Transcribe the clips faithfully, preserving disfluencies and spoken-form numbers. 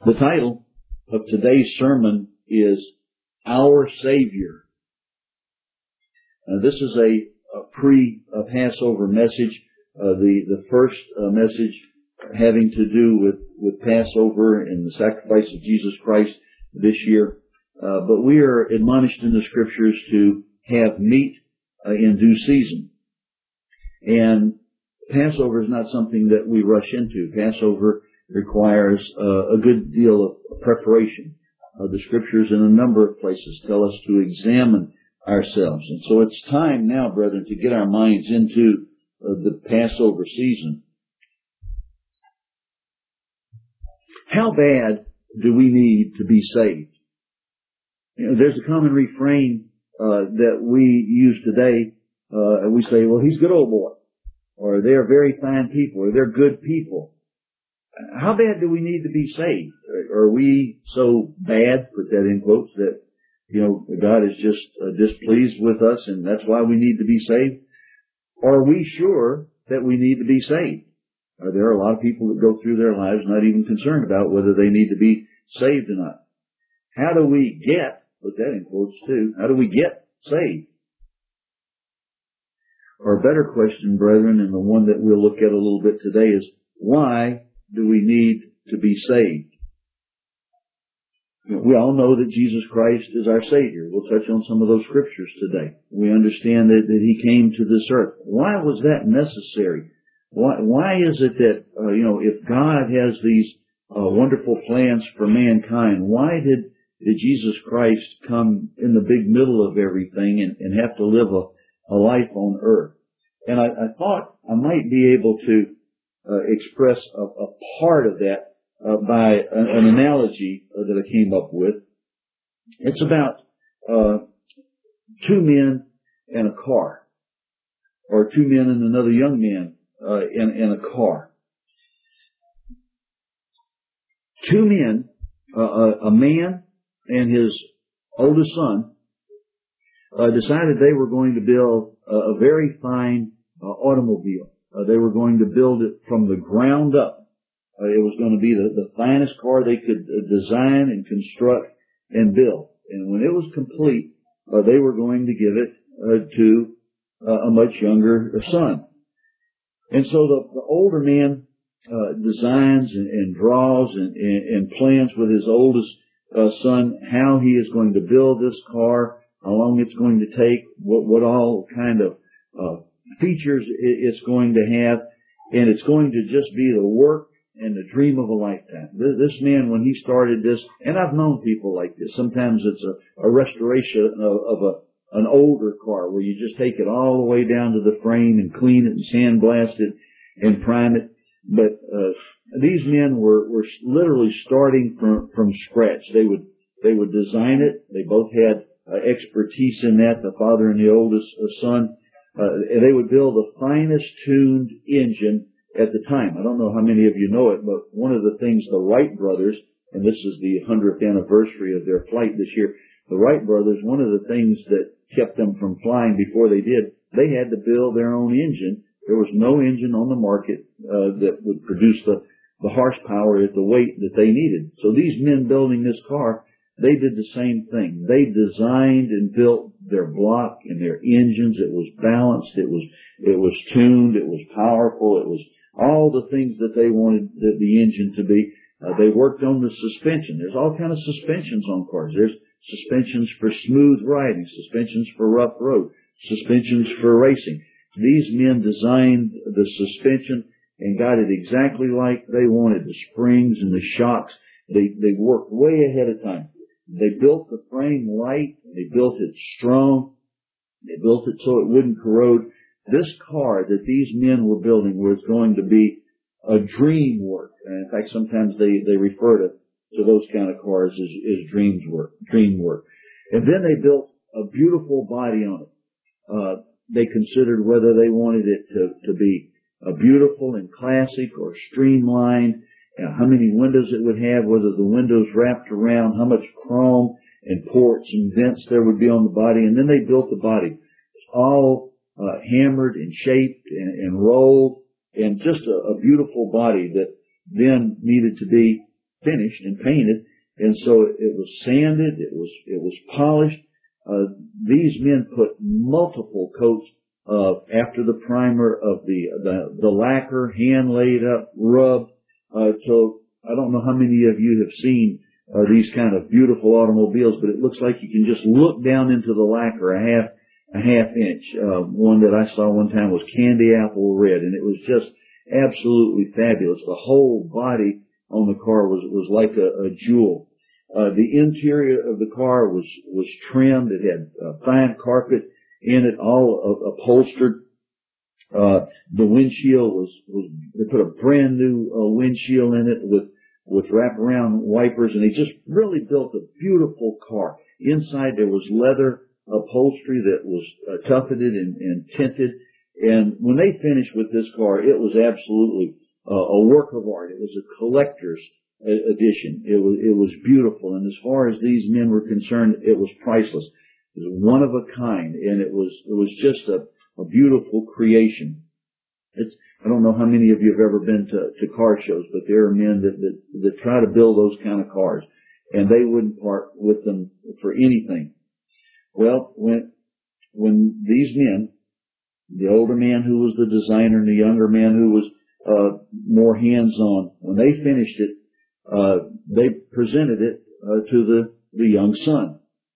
The title of today's sermon is Our Savior. Uh, this is a, a pre-Passover message. Uh, the, the first uh, message having to do with, with Passover and the sacrifice of Jesus Christ this year. Uh, but we are admonished in the Scriptures to have meat uh, in due season. And Passover is not something that we rush into. Passover requires uh, a good deal of preparation. Uh, the Scriptures in a number of places tell us to examine ourselves. And so it's time now, brethren, to get our minds into uh, the Passover season. How bad do we need to be saved? You know, there's a common refrain uh, that we use today. Uh, we say, well, he's a good old boy. Or they're very fine people. Or they're good people. How bad do we need to be saved? Are we so bad, put that in quotes, that, you know, God is just uh, displeased with us and that's why we need to be saved? Or are we sure that we need to be saved? Uh, there are a lot of people that go through their lives not even concerned about whether they need to be saved or not. How do we get, put that in quotes too, how do we get saved? Or a better question, brethren, and the one that we'll look at a little bit today is, why do we need to be saved? We all know that Jesus Christ is our Savior. We'll touch on some of those scriptures today. We understand that, that He came to this earth. Why was that necessary? Why, why is it that, uh, you know, if God has these uh, wonderful plans for mankind, why did, did Jesus Christ come in the big middle of everything and, and have to live a, a life on earth? And I, I thought I might be able to uh, express a, a part of that Uh, by an, an analogy uh, that I came up with. It's about uh, two men and a car, or two men and another young man uh, in, in a car. Two men, uh, a, a man and his oldest son, uh, decided they were going to build a, a very fine uh, automobile. Uh, they were going to build it from the ground up. Uh, it was going to be the, the finest car they could uh, design and construct and build. And when it was complete, uh, they were going to give it uh, to uh, a much younger son. And so the, the older man uh, designs and, and draws and, and, and plans with his oldest uh, son how he is going to build this car, how long it's going to take, what, what all kind of uh, features it's going to have, and it's going to just be the work and the dream of a lifetime. This man, when he started this, and I've known people like this. Sometimes it's a, a restoration of, of a, an older car where you just take it all the way down to the frame and clean it and sandblast it and prime it. But uh, these men were, were literally starting from, from scratch. They would they would design it. They both had uh, expertise in that, the father and the oldest uh, son. Uh, and they would build the finest tuned engine at the time. I don't know how many of you know it, but one of the things the Wright brothers, and this is the hundredth anniversary of their flight this year, the Wright brothers, one of the things that kept them from flying before they did, they had to build their own engine. There was no engine on the market uh, that would produce the, the horsepower at the weight that they needed. So these men building this car, they did the same thing. They designed and built their block and their engines. It was balanced. It was, it was tuned. It was powerful. It was all the things that they wanted the, the engine to be. Uh, they worked on the suspension. There's all kind of suspensions on cars. There's suspensions for smooth riding, suspensions for rough road, suspensions for racing. These men designed the suspension and got it exactly like they wanted. The springs and the shocks, they, they worked way ahead of time. They built the frame light. They built it strong. They built it so it wouldn't corrode. This car that these men were building was going to be a dream work. And in fact, sometimes they, they refer to, to those kind of cars as, as dreams work, dream work. And then they built a beautiful body on it. Uh, they considered whether they wanted it to, to be a beautiful and classic or streamlined, and how many windows it would have, whether the windows wrapped around, how much chrome and ports and vents there would be on the body. And then they built the body. It's all Uh, hammered and shaped and, and rolled, and just a, a beautiful body that then needed to be finished and painted, and so it was sanded, it was it was polished. Uh, these men put multiple coats of after the primer of the the, the lacquer, hand laid up, rubbed. Uh, so I don't know how many of you have seen uh, these kind of beautiful automobiles, but it looks like you can just look down into the lacquer a half a half inch. Uh, one that I saw one time was candy apple red, and it was just absolutely fabulous. The whole body on the car was was like a, a jewel. Uh, the interior of the car was was trimmed. It had uh, fine carpet in it, all uh, upholstered. Uh, the windshield was, was, they put a brand new uh, windshield in it with, with wraparound wipers, and they just really built a beautiful car. Inside there was leather upholstery that was uh, tufted and, and tinted. And when they finished with this car, it was absolutely uh, a work of art. It was a collector's uh, edition. It was, it was beautiful. And as far as these men were concerned, it was priceless. It was one of a kind, and it was, it was just a, a beautiful creation. It's, I don't know how many of you have ever been to, to car shows, but there are men that, that, that try to build those kind of cars, and they wouldn't part with them for anything. Well, when, when these men, the older man who was the designer and the younger man who was, uh, more hands-on, when they finished it, uh, they presented it, uh, to the, the young son.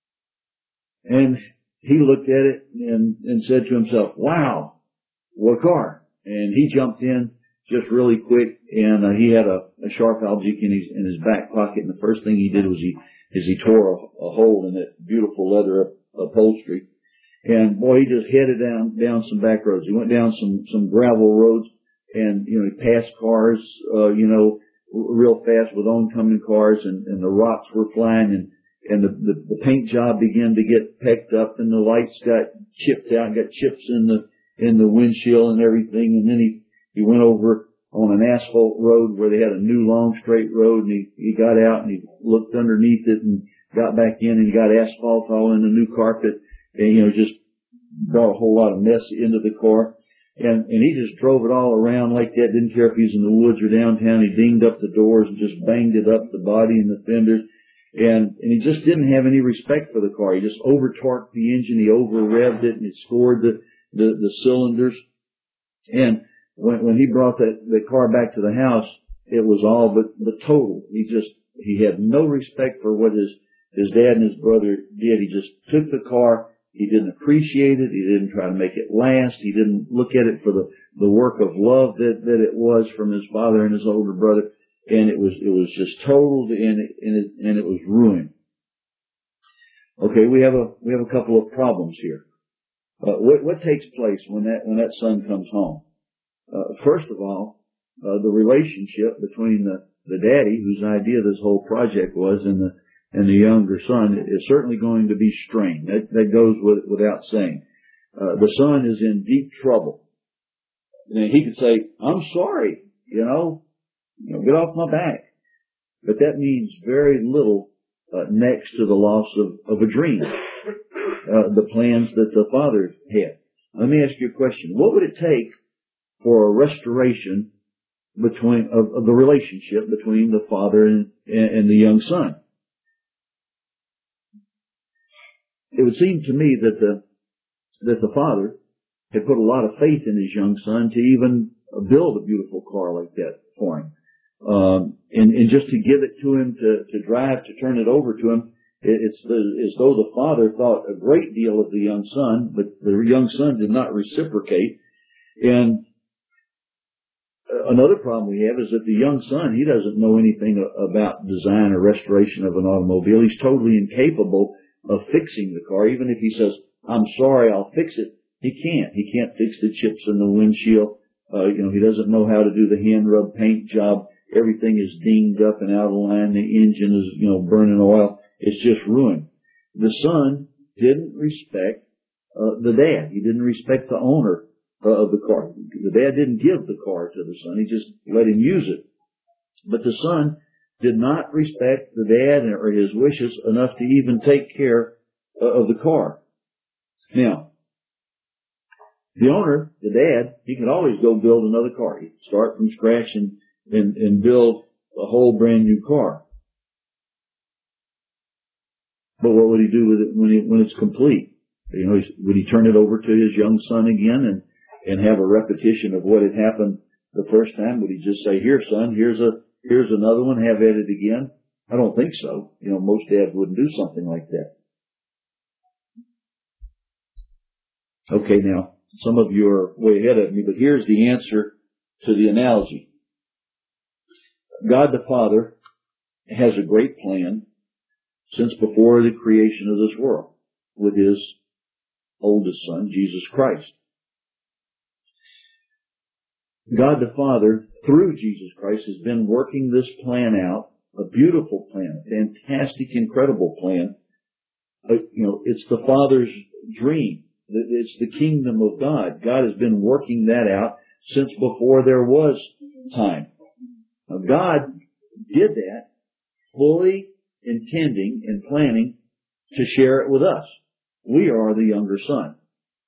And he looked at it and, and said to himself, wow, what a car. And he jumped in just really quick, and uh, he had a, a sharp object in his, in his back pocket, and the first thing he did was he, is he tore a, a hole in that beautiful leather upholstery. And boy, he just headed down, down some back roads. He went down some, some gravel roads, and, you know, he passed cars, uh, you know, real fast with oncoming cars, and, and the rocks were flying, and And the, the, the paint job began to get pecked up, and the lights got chipped out, got chips in the, in the windshield and everything. And then he, he went over on an asphalt road where they had a new long straight road, and he, he got out and he looked underneath it and got back in, and he got asphalt all in the new carpet, and, you know, just brought a whole lot of mess into the car. And, and he just drove it all around like that. Didn't care if he was in the woods or downtown. He dinged up the doors and just banged it up, the body and the fenders. And, and he just didn't have any respect for the car. He just over-torqued the engine. He over-revved it, and he scored the, the, the cylinders. And when, when he brought that, the car back to the house, it was all but, but total. He just, he had no respect for what his, his dad and his brother did. He just took the car. He didn't appreciate it. He didn't try to make it last. He didn't look at it for the, the work of love that, that it was from his father and his older brother. And it was, it was just totaled, and it, and it, and it was ruined. Okay, we have a, we have a couple of problems here. Uh, what, what takes place when that, when that son comes home? Uh, first of all, uh, the relationship between the, the daddy, whose idea this whole project was, and the, and the younger son is certainly going to be strained. That, that goes with, without saying. Uh, the son is in deep trouble. And he could say, I'm sorry, you know, You know, get off my back. But that means very little uh, next to the loss of, of a dream, uh, the plans that the father had. Let me ask you a question. What would it take for a restoration between of, of the relationship between the father and, and the young son? It would seem to me that the that the father had put a lot of faith in his young son to even build a beautiful car like that for him. Um, and, and just to give it to him to, to drive, to turn it over to him, it, it's the, as though the father thought a great deal of the young son, but the young son did not reciprocate. And another problem we have is that the young son, he doesn't know anything about design or restoration of an automobile. He's totally incapable of fixing the car. Even if he says, I'm sorry, I'll fix it, he can't. He can't fix the chips in the windshield. Uh, you know, he doesn't know how to do the hand rub paint job. Everything is dinged up and out of line. The engine is, you know, burning oil. It's just ruined. The son didn't respect uh, the dad. He didn't respect the owner uh, of the car. The dad didn't give the car to the son. He just let him use it. But the son did not respect the dad or his wishes enough to even take care uh, of the car. Now, the owner, the dad, he could always go build another car. He could start from scratch and, and, and build a whole brand new car. But what would he do with it when it, when it's complete? You know, would he turn it over to his young son again and, and have a repetition of what had happened the first time? Would he just say, here, son, here's a, here's another one, have at it again? I don't think so. You know, most dads wouldn't do something like that. Okay, now, some of you are way ahead of me, but here's the answer to the analogy. God the Father has a great plan since before the creation of this world with His oldest Son, Jesus Christ. God the Father, through Jesus Christ, has been working this plan out, a beautiful plan, a fantastic, incredible plan. Uh, you know, it's the Father's dream. It's the kingdom of God. God has been working that out since before there was time. Now, God did that fully intending and planning to share it with us. We are the younger son.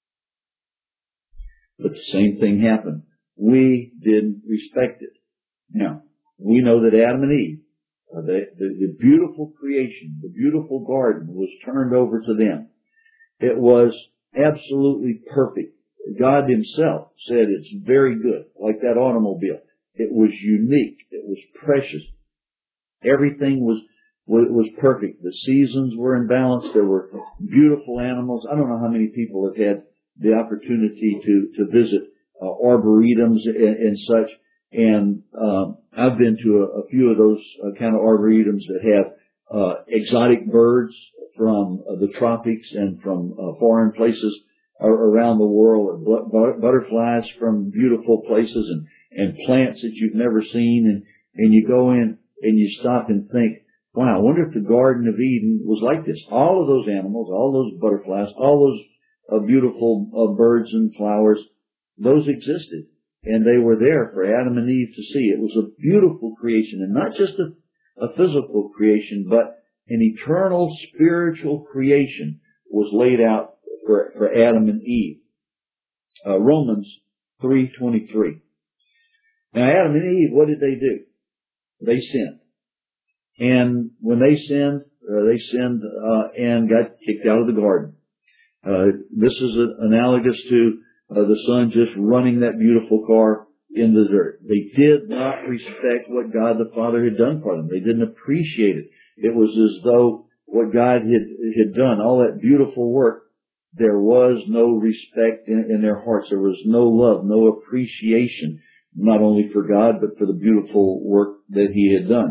But the same thing happened. We didn't respect it. Now, we know that Adam and Eve, uh, the, the, the beautiful creation, the beautiful garden was turned over to them. It was absolutely perfect. God Himself said it's very good, like that automobile. It was unique. It was precious. Everything was was perfect. The seasons were in balance. There were beautiful animals. I don't know how many people have had the opportunity to to visit uh, arboretums and, and such. And um, I've been to a, a few of those uh, kind of arboretums that have uh, exotic birds from uh, the tropics and from uh, foreign places around the world, or but- butterflies from beautiful places, and, and plants that you've never seen. And, and you go in and you stop and think, wow, I wonder if the Garden of Eden was like this. All of those animals, all those butterflies, all those uh, beautiful uh, birds and flowers, those existed. And they were there for Adam and Eve to see. It was a beautiful creation, and not just a, a physical creation, but an eternal spiritual creation was laid out for, for Adam and Eve. Uh, Romans three twenty-three. Now, Adam and Eve, what did they do? They sinned. And when they sinned, uh, they sinned uh, and got kicked out of the garden. Uh, this is a, analogous to uh, the son just running that beautiful car in the dirt. They did not respect what God the Father had done for them. They didn't appreciate it. It was as though what God had, had done, all that beautiful work, there was no respect in, in their hearts. There was no love, no appreciation, not only for God, but for the beautiful work that He had done.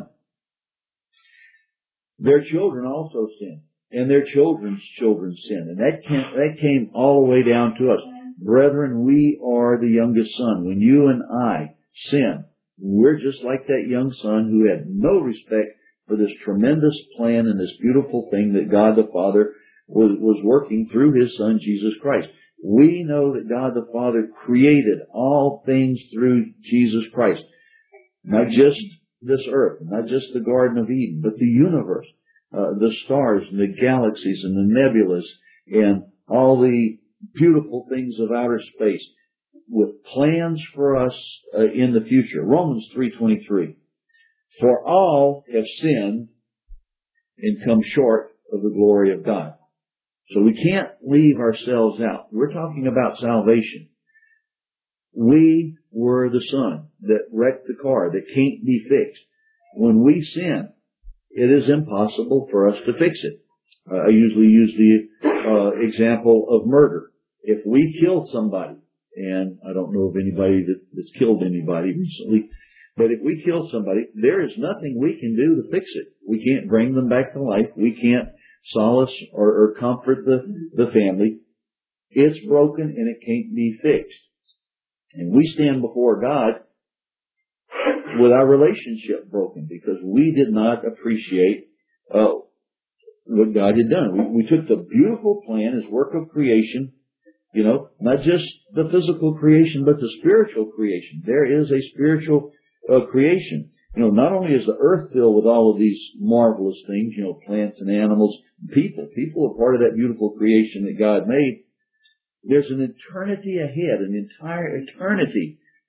Their children also sinned, and their children's children sinned. And that came, that came all the way down to us. Brethren, we are the youngest son. When you and I sin, we're just like that young son who had no respect for this tremendous plan and this beautiful thing that God the Father was, was working through His Son, Jesus Christ. We know that God the Father created all things through Jesus Christ. Not just this earth, not just the Garden of Eden, but the universe, uh, the stars and the galaxies and the nebulas and all the beautiful things of outer space with plans for us uh, in the future. Romans three twenty-three. For all have sinned and come short of the glory of God. So we can't leave ourselves out. We're talking about salvation. We were the son that wrecked the car that can't be fixed. When we sin, it is impossible for us to fix it. Uh, I usually use the uh, example of murder. If we killed somebody, and I don't know of anybody that, that's killed anybody recently, but if we kill somebody, there is nothing we can do to fix it. We can't bring them back to life. We can't solace or, or comfort the, the family. It's broken and it can't be fixed. And we stand before God with our relationship broken because we did not appreciate uh, what God had done. We, we took the beautiful plan, His work of creation, you know, not just the physical creation, but the spiritual creation. There is a spiritual uh, creation. You know, not only is the earth filled with all of these marvelous things, you know, plants and animals, people. People are part of that beautiful creation that God made. There's an eternity ahead, an entire eternity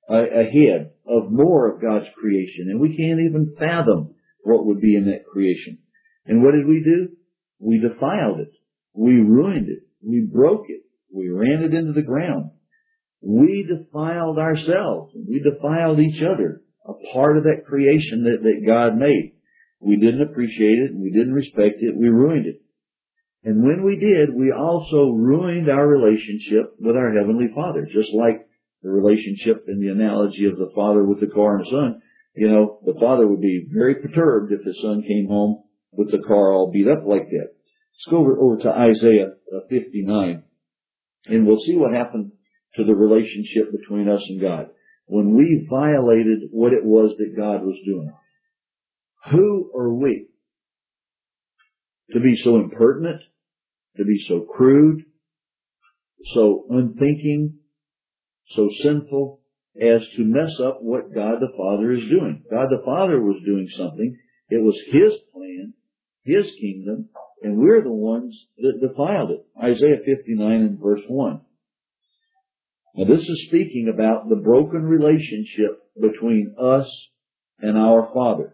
ahead of more of God's creation, and we can't even fathom what would be in that creation. And what did we do? We defiled it. We ruined it. We broke it. We ran it into the ground. We defiled ourselves. We defiled each other, a part of that creation that, that God made. We didn't appreciate it. We didn't respect it. We ruined it. And when we did, we also ruined our relationship with our Heavenly Father, just like the relationship in the analogy of the father with the car and the son. You know, the father would be very perturbed if his son came home with the car all beat up like that. Let's go over, over to Isaiah fifty-nine, and we'll see what happened to the relationship between us and God when we violated what it was that God was doing. Who are we to be so impertinent, to be so crude, so unthinking, so sinful as to mess up what God the Father is doing? God the Father was doing something. It was His plan, His kingdom, and we're the ones that defiled it. Isaiah fifty-nine and verse one. Now this is speaking about the broken relationship between us and our Father.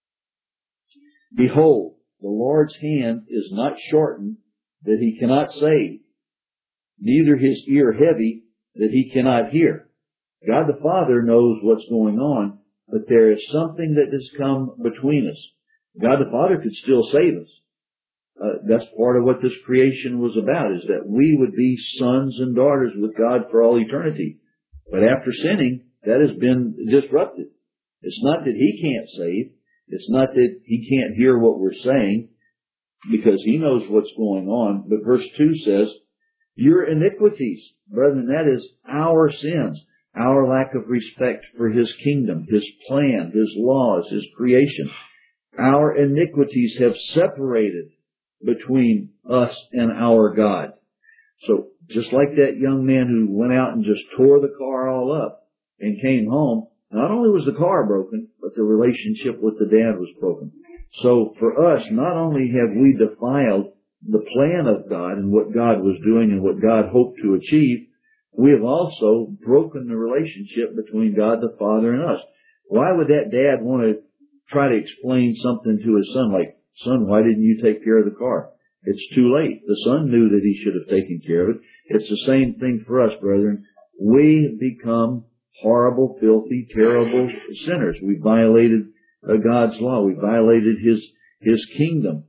Behold, the Lord's hand is not shortened that He cannot save, neither His ear heavy that He cannot hear. God the Father knows what's going on, but there is something that has come between us. God the Father could still save us. Uh, that's part of what this creation was about, is that we would be sons and daughters with God for all eternity. But after sinning, that has been disrupted. It's not that He can't save. It's not that He can't hear what we're saying, because He knows what's going on. But verse two says, your iniquities, brethren, that is our sins, our lack of respect for His kingdom, His plan, His laws, His creation. Our iniquities have separated between us and our God. So just like that young man who went out and just tore the car all up and came home, not only was the car broken, but the relationship with the dad was broken. So for us, not only have we defiled the plan of God and what God was doing and what God hoped to achieve, we have also broken the relationship between God the Father and us. Why would that dad want to try to explain something to his son like, son, why didn't you take care of the car? It's too late. The son knew that he should have taken care of it. It's the same thing for us, brethren. We become horrible, filthy, terrible sinners. We violated uh, God's law. We violated His, His kingdom.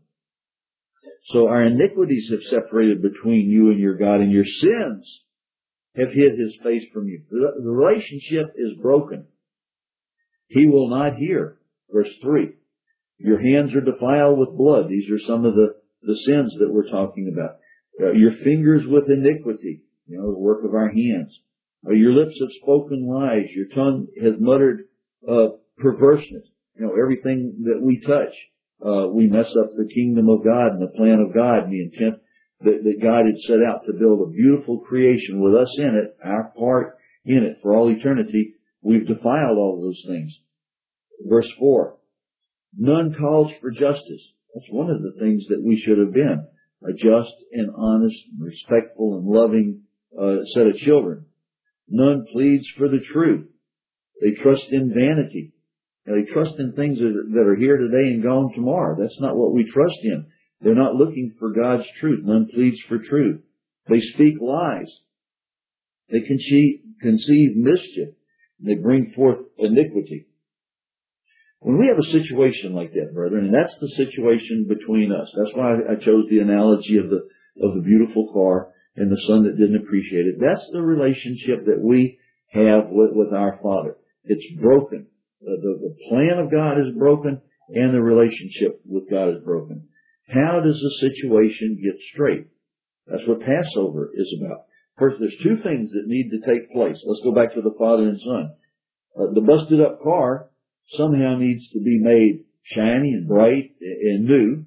So our iniquities have separated between you and your God, and your sins have hid His face from you. The, the relationship is broken. He will not hear. Verse three. Your hands are defiled with blood. These are some of the, the sins that we're talking about. Uh, your fingers with iniquity, you know, the work of our hands. Uh, your lips have spoken lies. Your tongue has muttered uh, perverseness. You know, everything that we touch, uh, we mess up the kingdom of God and the plan of God and the intent that, that God had set out to build a beautiful creation with us in it, our part in it for all eternity. We've defiled all those things. Verse four. None calls for justice. That's one of the things that we should have been. A just and honest, and respectful and loving uh, set of children. None pleads for the truth. They trust in vanity. Now, they trust in things that are here today and gone tomorrow. That's not what we trust in. They're not looking for God's truth. None pleads for truth. They speak lies. They conceive, conceive mischief. They bring forth iniquity. When we have a situation like that, brethren, and that's the situation between us. That's why I chose the analogy of the of the beautiful car and the son that didn't appreciate it. That's the relationship that we have with, with our Father. It's broken. The, the, the plan of God is broken, and the relationship with God is broken. How does the situation get straight? That's what Passover is about. First, there's two things that need to take place. Let's go back to the father and son. Uh, the busted up car somehow needs to be made shiny and bright and new.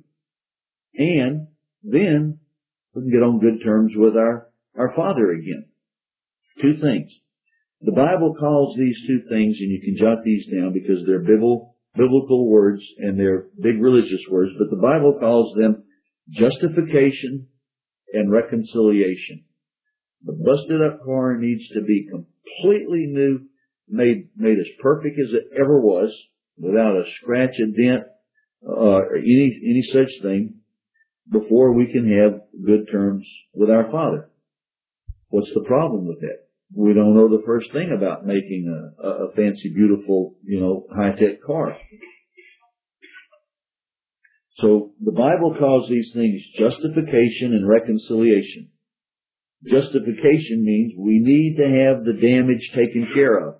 And then we can get on good terms with our, our Father again. Two things. The Bible calls these two things, and you can jot these down because they're biblical, biblical words and they're big religious words, but the Bible calls them justification and reconciliation. The busted up car needs to be completely new made made as perfect as it ever was, without a scratch, a dent, uh, or any any such thing, before we can have good terms with our Father. What's the problem with that? We don't know the first thing about making a, a fancy, beautiful, you know, high-tech car. So the Bible calls these things justification and reconciliation. Justification means we need to have the damage taken care of.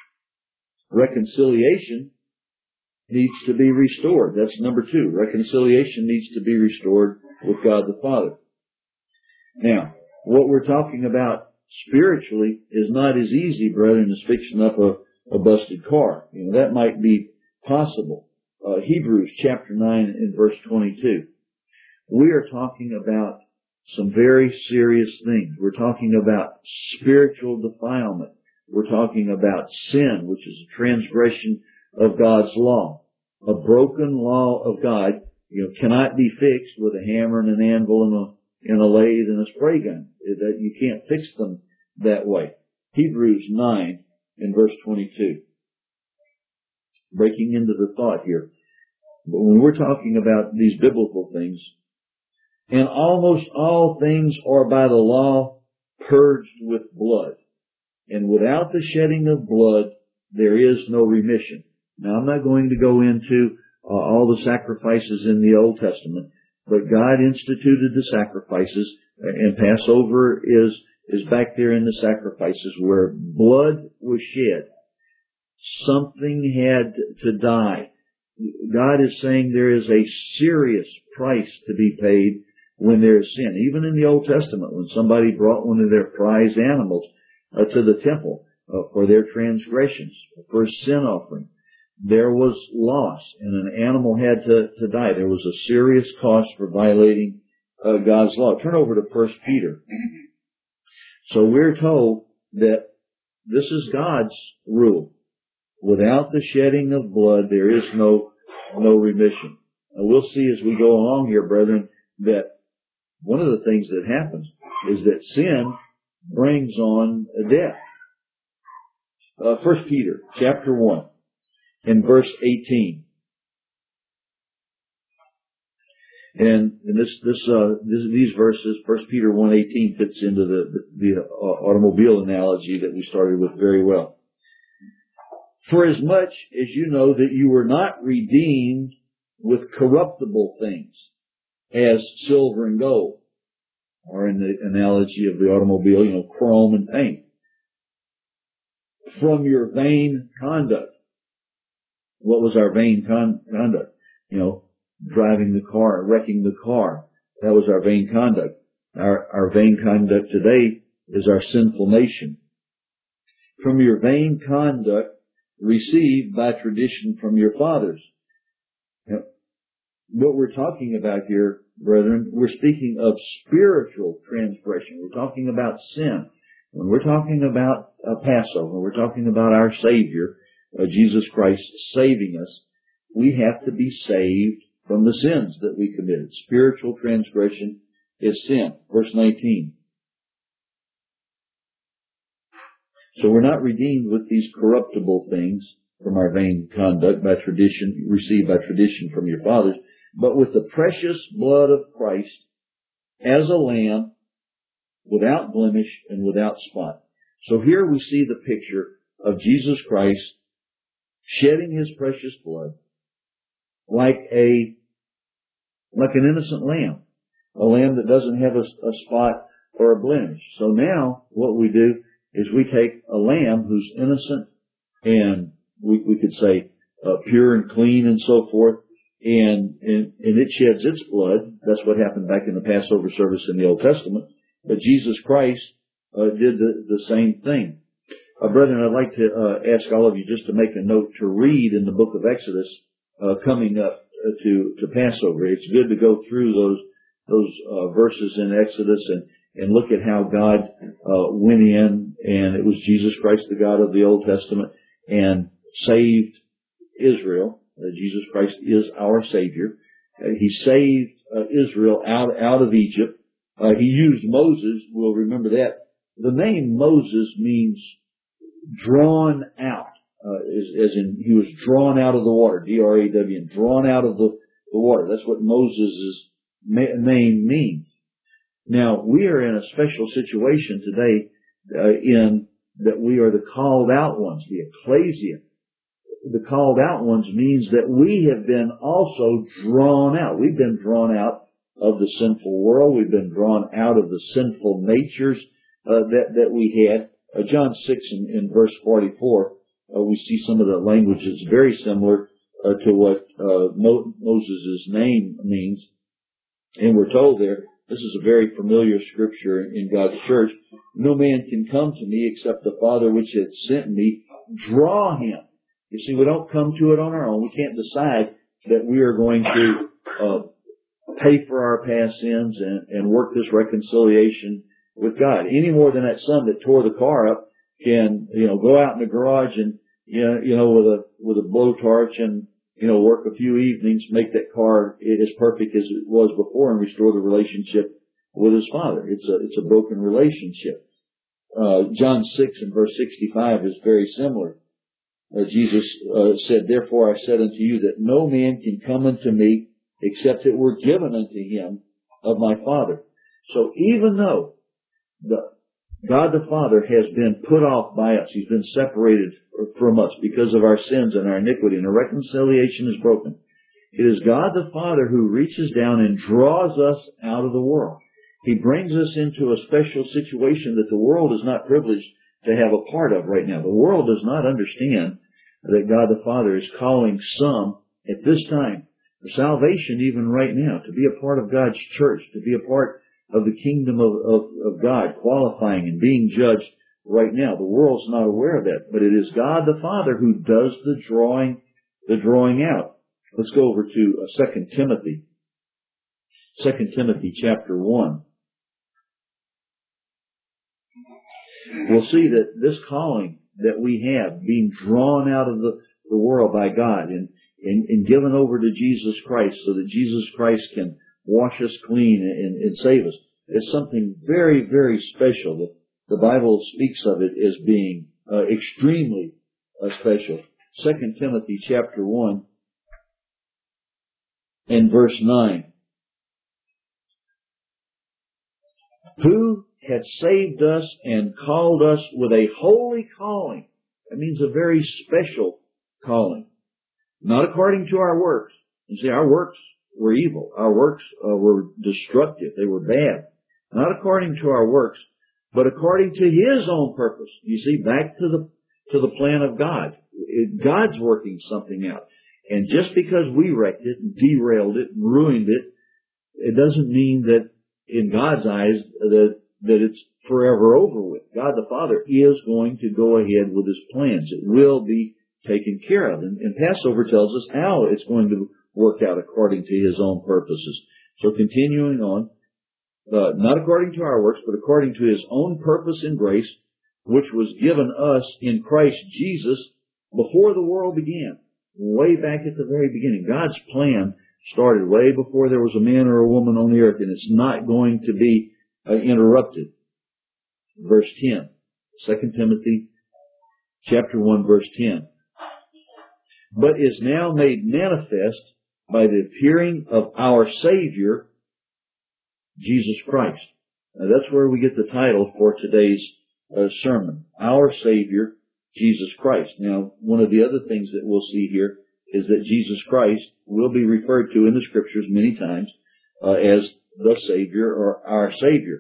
Reconciliation needs to be restored. That's number two. Reconciliation needs to be restored with God the Father. Now, what we're talking about spiritually is not as easy, brethren, as fixing up a, a busted car. You know, that might be possible. Uh, Hebrews chapter nine and verse twenty-two. We are talking about some very serious things. We're talking about spiritual defilement. We're talking about sin, which is a transgression of God's law. A broken law of God, you know, cannot be fixed with a hammer and an anvil and a, and a lathe and a spray gun. That you can't fix them that way. Hebrews nine and verse twenty-two. Breaking into the thought here. But when we're talking about these biblical things, and almost all things are by the law purged with blood. And without the shedding of blood, there is no remission. Now, I'm not going to go into uh, all the sacrifices in the Old Testament, but God instituted the sacrifices, and Passover is, is back there in the sacrifices where blood was shed. Something had to die. God is saying there is a serious price to be paid when there is sin. Even in the Old Testament, when somebody brought one of their prize animals uh, to the temple uh, for their transgressions, for a sin offering, there was loss, and an animal had to, to die. There was a serious cost for violating uh, God's law. Turn over to First Peter. So we're told that this is God's rule. Without the shedding of blood, there is no no remission. And we'll see as we go along here, brethren, that one of the things that happens is that sin brings on a death. Uh, First Peter chapter one and verse eighteen. And, and this, this, uh, this, these verses, First Peter one eighteen fits into the, the, the uh, automobile analogy that we started with very well. For as much as you know that you were not redeemed with corruptible things, as silver and gold, or in the analogy of the automobile, you know, chrome and paint, from your vain conduct. What was our vain con- conduct? You know, driving the car, wrecking the car. That was our vain conduct. Our, our vain conduct today is our sinful nation. From your vain conduct received by tradition from your fathers. Now, what we're talking about here, brethren, we're speaking of spiritual transgression. We're talking about sin. When we're talking about a Passover, we're talking about our Savior, uh, Jesus Christ, saving us, we have to be saved from the sins that we committed. Spiritual transgression is sin. Verse nineteen. So we're not redeemed with these corruptible things from our vain conduct by tradition, received by tradition from your fathers, but with the precious blood of Christ as a lamb, without blemish and without spot. So here we see the picture of Jesus Christ shedding His precious blood like a, like an innocent lamb, a lamb that doesn't have a, a spot or a blemish. So now what we do is we take a lamb who's innocent and we, we could say uh, pure and clean and so forth, and, and and it sheds its blood. That's what happened back in the Passover service in the Old Testament. But Jesus Christ uh, did the, the same thing. Uh, brethren, I'd like to uh, ask all of you just to make a note to read in the book of Exodus uh, coming up uh, to to Passover. It's good to go through those those uh, verses in Exodus and and look at how God uh, went in, and it was Jesus Christ, the God of the Old Testament, and saved Israel. Uh, Jesus Christ is our Savior. Uh, he saved uh, Israel out, out of Egypt. Uh, he used Moses. We'll remember that. The name Moses means drawn out, uh, as, as in he was drawn out of the water, D R A W N, drawn out of the, the water. That's what Moses' name means. Now, we are in a special situation today uh, in that we are the called out ones, the ecclesia. The called out ones means that we have been also drawn out. We've been drawn out of the sinful world. We've been drawn out of the sinful natures uh, that, that we had. Uh, John six in, in verse forty-four, uh, we see some of the language that's very similar uh, to what uh, Mo- Moses' name means. And we're told there, this is a very familiar scripture in God's church, no man can come to me except the Father which hath sent me draw him. You see, we don't come to it on our own. We can't decide that we are going to uh, pay for our past sins and, and work this reconciliation with God. Any more than that son that tore the car up can, you know, go out in the garage and, you know, you know with a with a blowtorch and, you know, work a few evenings, make that car as perfect as it was before and restore the relationship with his father. It's a, it's a broken relationship. Uh, John six and verse sixty-five is very similar. Uh, Jesus uh, said, therefore I said unto you that no man can come unto me except it were given unto him of my Father. So even though the God the Father has been put off by us, He's been separated from us because of our sins and our iniquity, and the reconciliation is broken, it is God the Father who reaches down and draws us out of the world. He brings us into a special situation that the world is not privileged to have a part of right now. The world does not understand that God the Father is calling some at this time for salvation, even right now, to be a part of God's church, to be a part of the kingdom of, of, of God, qualifying and being judged right now. The world's not aware of that, but it is God the Father who does the drawing, the drawing out. Let's go over to uh, Second Timothy. Second Timothy chapter one. We'll see that this calling that we have, being drawn out of the, the world by God and, and, and given over to Jesus Christ so that Jesus Christ can wash us clean and, and save us, is something very, very special. The, the Bible speaks of it as being uh, extremely uh, special. Second Timothy chapter one and verse nine. Who had saved us and called us with a holy calling. That means a very special calling. Not according to our works. You see, our works were evil. Our works uh, were destructive. They were bad. Not according to our works, but according to His own purpose. You see, back to the to the plan of God. It, God's working something out. And just because we wrecked it and derailed it and ruined it, it doesn't mean that in God's eyes that that it's forever over with. God the Father is going to go ahead with His plans. It will be taken care of. And, and Passover tells us how it's going to work out according to His own purposes. So continuing on, uh, not according to our works, but according to His own purpose and grace, which was given us in Christ Jesus before the world began. Way back at the very beginning. God's plan started way before there was a man or a woman on the earth, and it's not going to be Uh, interrupted. Verse ten. Second Timothy chapter one verse ten. But is now made manifest by the appearing of our Savior, Jesus Christ. Now that's where we get the title for today's uh, sermon. Our Savior, Jesus Christ. Now, one of the other things that we'll see here is that Jesus Christ will be referred to in the Scriptures many times uh, as the Savior or our Savior.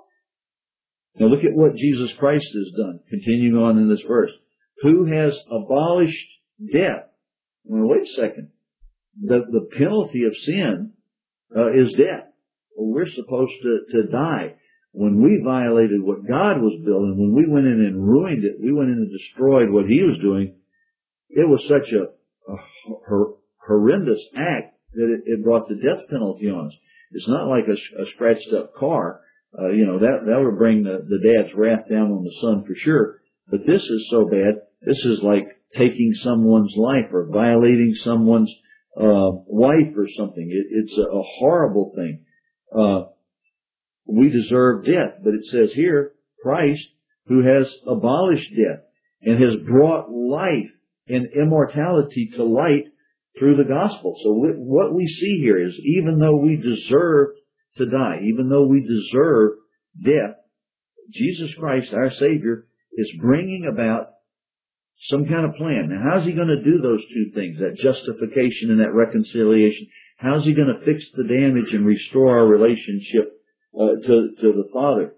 Now look at what Jesus Christ has done, continuing on in this verse. Who has abolished death? Well, wait a second. The, the penalty of sin uh, is death. Well, we're supposed to, to die. When we violated what God was building, when we went in and ruined it, we went in and destroyed what He was doing, it was such a, a hor- horrendous act that it, it brought the death penalty on us. It's not like a, a scratched up car. Uh, you know, that, that would bring the, the dad's wrath down on the son for sure. But this is so bad. This is like taking someone's life or violating someone's, uh, wife or something. It, it's a, a horrible thing. Uh, we deserve death. But it says here, Christ, who has abolished death. and has brought life and immortality to light through the gospel. So what we see here is, even though we deserve to die, even though we deserve death, Jesus Christ, our Savior, is bringing about some kind of plan. Now, how's He going to do those two things, that justification and that reconciliation? How's He going to fix the damage and restore our relationship uh, to, to the Father?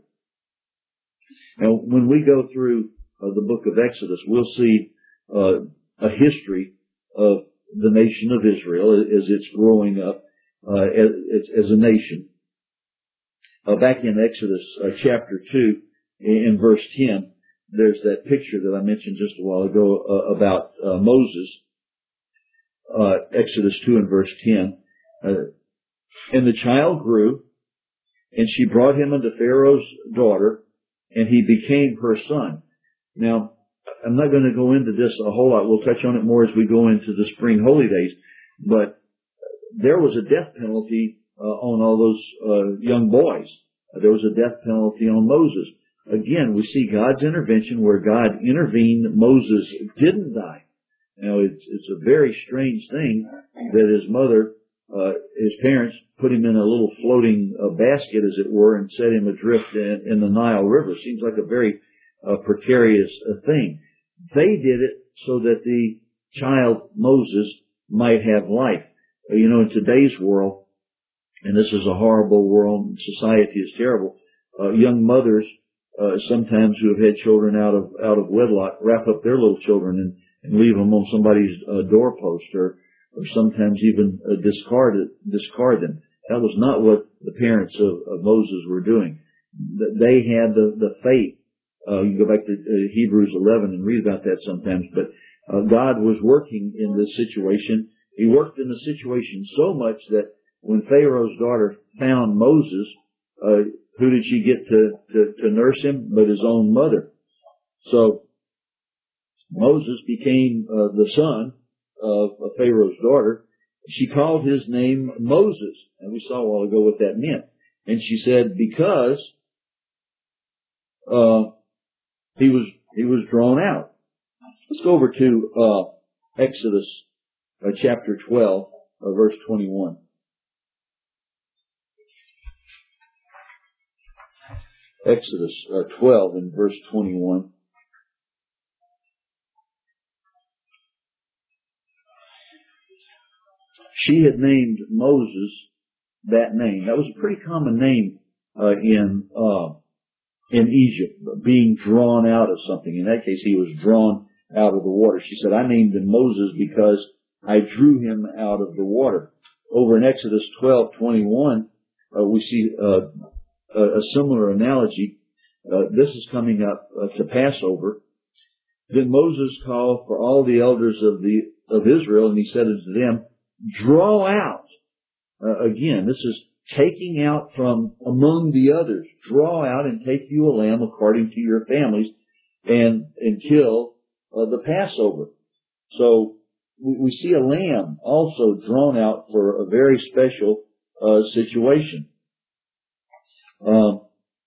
Now, when we go through uh, the book of Exodus, we'll see uh, a history of the nation of Israel as it's growing up uh, as, as a nation. Uh, back in Exodus uh, chapter two, in verse ten, there's that picture that I mentioned just a while ago uh, about uh, Moses. Uh, Exodus two and verse ten. Uh, and the child grew, and she brought him unto Pharaoh's daughter, and he became her son. Now, I'm not going to go into this a whole lot. We'll touch on it more as we go into the spring holy days. But there was a death penalty uh, on all those uh, young boys. There was a death penalty on Moses. Again, we see God's intervention where God intervened. Moses didn't die. Now, it's, it's a very strange thing that his mother, uh, his parents, put him in a little floating uh, basket, as it were, and set him adrift in, in the Nile River. Seems like a very uh, precarious uh, thing. They did it so that the child, Moses, might have life. Uh, you know, in today's world, and this is a horrible world, society is terrible, uh, young mothers Uh, sometimes who have had children out of out of wedlock wrap up their little children and, and leave them on somebody's uh, doorpost, or or sometimes even uh, discard it, discard them. That was not what the parents of, of Moses were doing. They had the the faith. Uh, you go back to uh, Hebrews eleven and read about that sometimes. But uh, God was working in this situation. He worked in the situation so much that when Pharaoh's daughter found Moses, uh, who did she get to, to, to nurse him but his own mother? So Moses became uh, the son of, of Pharaoh's daughter. She called his name Moses, and we saw a while ago what that meant. And she said because uh, he was he was drawn out. Let's go over to uh, Exodus uh, chapter twelve, uh, verse twenty-one. Exodus uh, twelve and verse twenty-one. She had named Moses that name. That was a pretty common name uh, in uh, in Egypt, being drawn out of something. In that case, he was drawn out of the water. She said, I named him Moses because I drew him out of the water. Over in Exodus twelve twenty-one, uh, we see uh, a similar analogy. Uh, this is coming up uh, to Passover. Then Moses called for all the elders of the of Israel, and he said unto them, draw out. Uh, again, this is taking out from among the others. Draw out and take you a lamb according to your families, and and kill uh, the Passover. So we, we see a lamb also drawn out for a very special uh, situation. Um,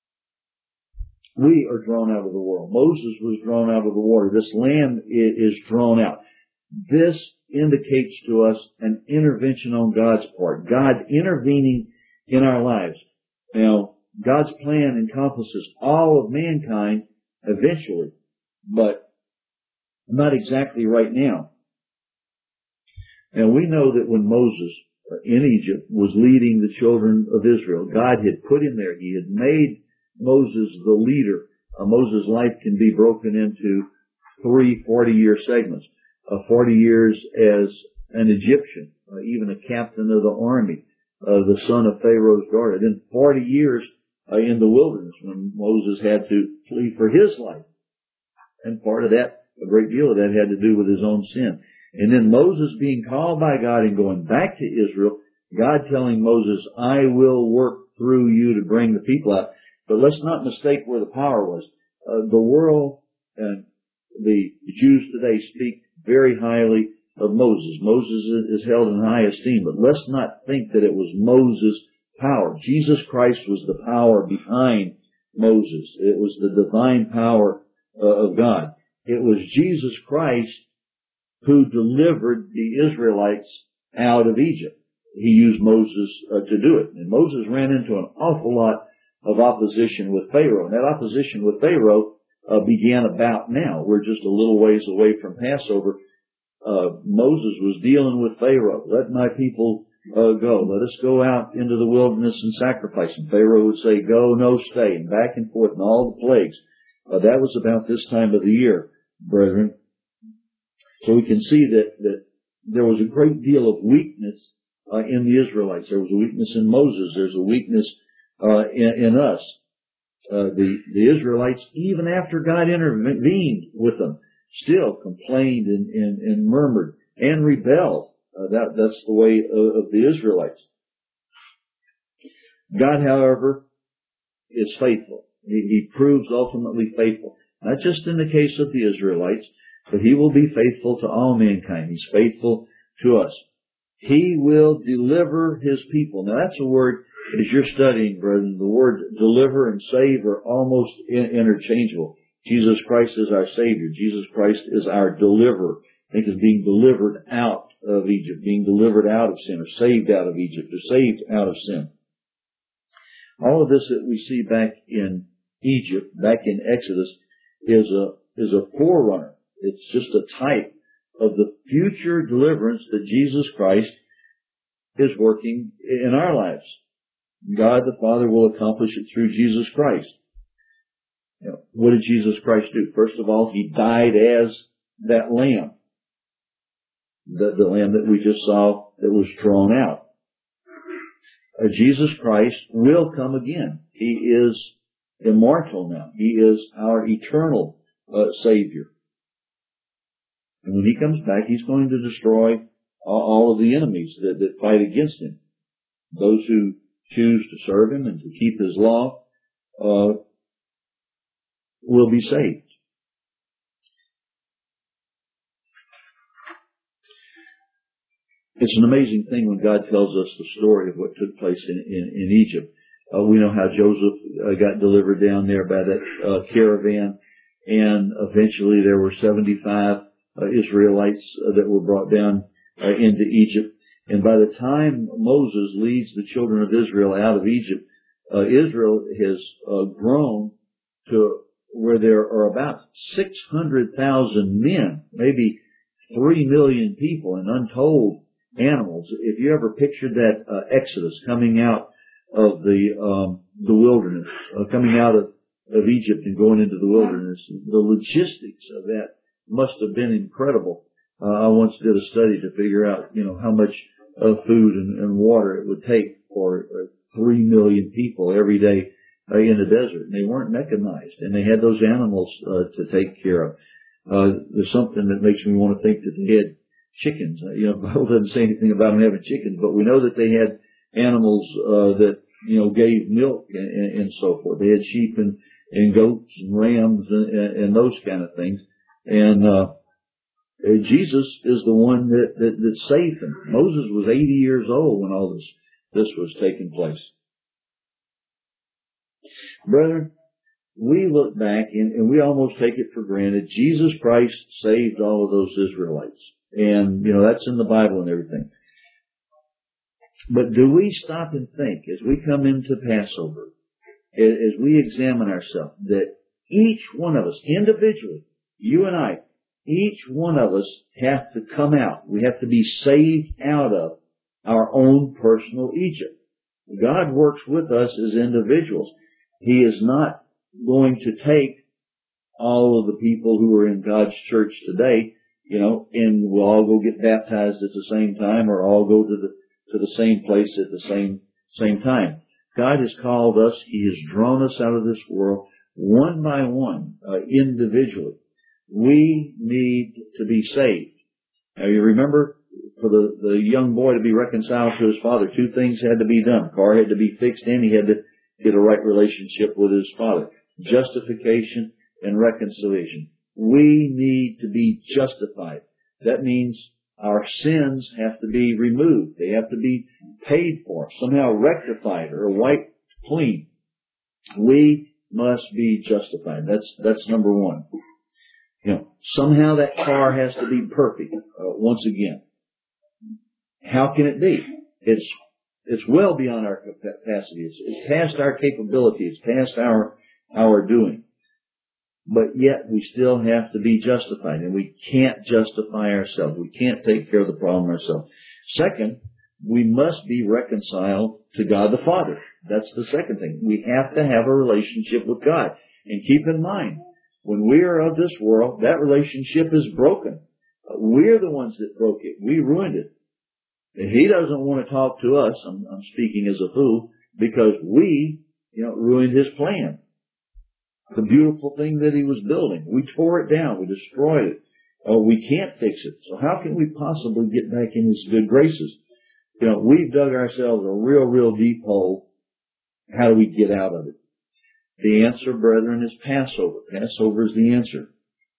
we are drawn out of the world. Moses was drawn out of the water. This lamb is drawn out. This indicates to us an intervention on God's part. God intervening in our lives. Now, God's plan encompasses all of mankind eventually, but not exactly right now. And we know that when Moses in Egypt was leading the children of Israel, God had put him there. He had made Moses the leader. Uh, Moses' life can be broken into three forty-year segments. Uh, forty years as an Egyptian, uh, even a captain of the army, uh, the son of Pharaoh's daughter. Then forty years uh, in the wilderness when Moses had to flee for his life. And part of that, a great deal of that had to do with his own sin. And then Moses being called by God and going back to Israel, God telling Moses, I will work through you to bring the people out. But let's not mistake where the power was. Uh, the world and the Jews today speak very highly of Moses. Moses is held in high esteem, but let's not think that it was Moses' power. Jesus Christ was the power behind Moses. It was the divine power uh, of God. It was Jesus Christ who delivered the Israelites out of Egypt. He used Moses uh, to do it. And Moses ran into an awful lot of opposition with Pharaoh. And that opposition with Pharaoh uh, began about now. We're just a little ways away from Passover. Uh, Moses was dealing with Pharaoh. Let my people uh, go. Let us go out into the wilderness and sacrifice. And Pharaoh would say, go, no, stay, and back and forth, and all the plagues. Uh, that was about this time of the year, brethren. So we can see that, that there was a great deal of weakness uh, in the Israelites. There was a weakness in Moses. There's a weakness uh, in, in us. Uh, the, the Israelites, even after God intervened with them, still complained and, and, and murmured and rebelled. Uh, that, that's the way of, of the Israelites. God, however, is faithful. He, he proves ultimately faithful. Not just in the case of the Israelites, but He will be faithful to all mankind. He's faithful to us. He will deliver His people. Now that's a word, as you're studying, brethren, the word deliver and save are almost interchangeable. Jesus Christ is our Savior. Jesus Christ is our deliverer. Think of being delivered out of Egypt, being delivered out of sin, or saved out of Egypt, or saved out of sin. All of this that we see back in Egypt, back in Exodus, is a, is a forerunner. It's just a type of the future deliverance that Jesus Christ is working in our lives. God the Father will accomplish it through Jesus Christ. You know, what did Jesus Christ do? First of all, He died as that lamb. The, the lamb that we just saw that was drawn out. Uh, Jesus Christ will come again. He is immortal now. He is our eternal uh, Savior. And when He comes back, He's going to destroy all, all of the enemies that, that fight against Him. Those who choose to serve Him and to keep His law uh, will be saved. It's an amazing thing when God tells us the story of what took place in, in, in Egypt. Uh, we know how Joseph uh, got delivered down there by that uh, caravan, and eventually there were seventy-five uh, Israelites uh, that were brought down uh, into Egypt. And by the time Moses leads the children of Israel out of Egypt, uh, Israel has uh, grown to where there are about six hundred thousand men, maybe three million people, and untold animals. If you ever pictured that uh, Exodus coming out of the um, the wilderness, uh, coming out of, of Egypt and going into the wilderness, the logistics of that must have been incredible. Uh, I once did a study to figure out, you know, how much uh, food and, and water it would take for uh, three million people every day uh, in the desert. And they weren't mechanized, and they had those animals uh, to take care of. Uh, there's something that makes me want to think that they had chickens. You know, the Bible doesn't say anything about them having chickens, but we know that they had animals uh, that, you know, gave milk and, and, and so forth. They had sheep and, and goats and rams and, and, and those kind of things. And uh, Jesus is the one that, that, that saved them. Moses was eighty years old when all this, this was taking place. Brethren, we look back and, and we almost take it for granted. Jesus Christ saved all of those Israelites. And, you know, that's in the Bible and everything. But do we stop and think as we come into Passover, as we examine ourselves, that each one of us, individually, you and I, each one of us have to come out. We have to be saved out of our own personal Egypt. God works with us as individuals. He is not going to take all of the people who are in God's church today, you know, and we'll all go get baptized at the same time, or all go to the to the same place at the same same time. God has called us. He has drawn us out of this world one by one, uh, individually. We need to be saved. Now, you remember, for the, the young boy to be reconciled to his father, two things had to be done. The car had to be fixed, and he had to get a right relationship with his father. Justification and reconciliation. We need to be justified. That means our sins have to be removed. They have to be paid for, somehow rectified or wiped clean. We must be justified. That's, that's number one. You know, somehow that car has to be perfect uh, once again. How can it be? It's it's well beyond our capacity. It's, it's past our capability. It's past our our doing. But yet we still have to be justified, and we can't justify ourselves. We can't take care of the problem ourselves. Second, we must be reconciled to God the Father. That's the second thing. We have to have a relationship with God. And keep in mind, when we are of this world, that relationship is broken. We're the ones that broke it. We ruined it. And He doesn't want to talk to us. I'm, I'm speaking as a fool, because we, you know, ruined His plan. The beautiful thing that He was building. We tore it down. We destroyed it. Oh, we can't fix it. So how can we possibly get back in His good graces? You know, we've dug ourselves a real, real deep hole. How do we get out of it? The answer, brethren, is Passover. Passover is the answer.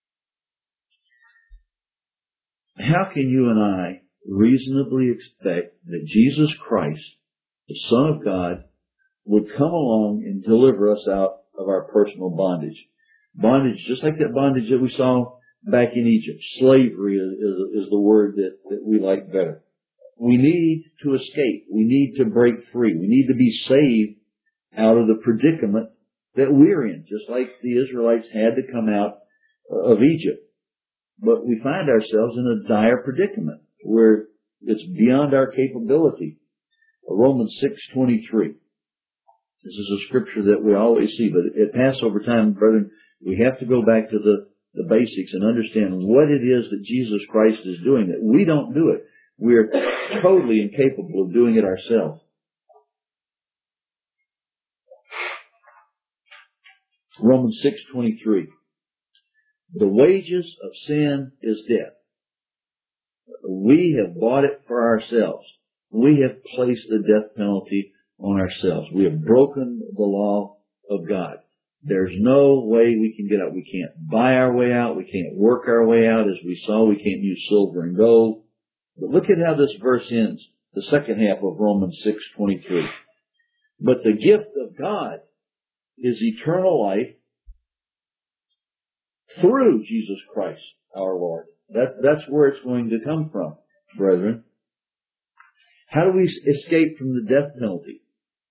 How can you and I reasonably expect that Jesus Christ, the Son of God, would come along and deliver us out of our personal bondage? Bondage, just like that bondage that we saw back in Egypt. Slavery is, is, is the word that, that we like better. We need to escape. We need to break free. We need to be saved out of the predicament that we're in, just like the Israelites had to come out of Egypt. But we find ourselves in a dire predicament where it's beyond our capability. Romans six twenty-three. This is a scripture that we always see, but at Passover time, brethren, we have to go back to the, the basics and understand what it is that Jesus Christ is doing, that we don't do it. We're totally incapable of doing it ourselves. Romans six twenty-three. The wages of sin is death. We have bought it for ourselves. We have placed the death penalty on ourselves. We have broken the law of God. There's no way we can get out. We can't buy our way out. We can't work our way out. As we saw, we can't use silver and gold. But look at how this verse ends, the second half of Romans six twenty-three. But the gift of God is eternal life through Jesus Christ our Lord. That, that's where it's going to come from, brethren. How do we escape from the death penalty?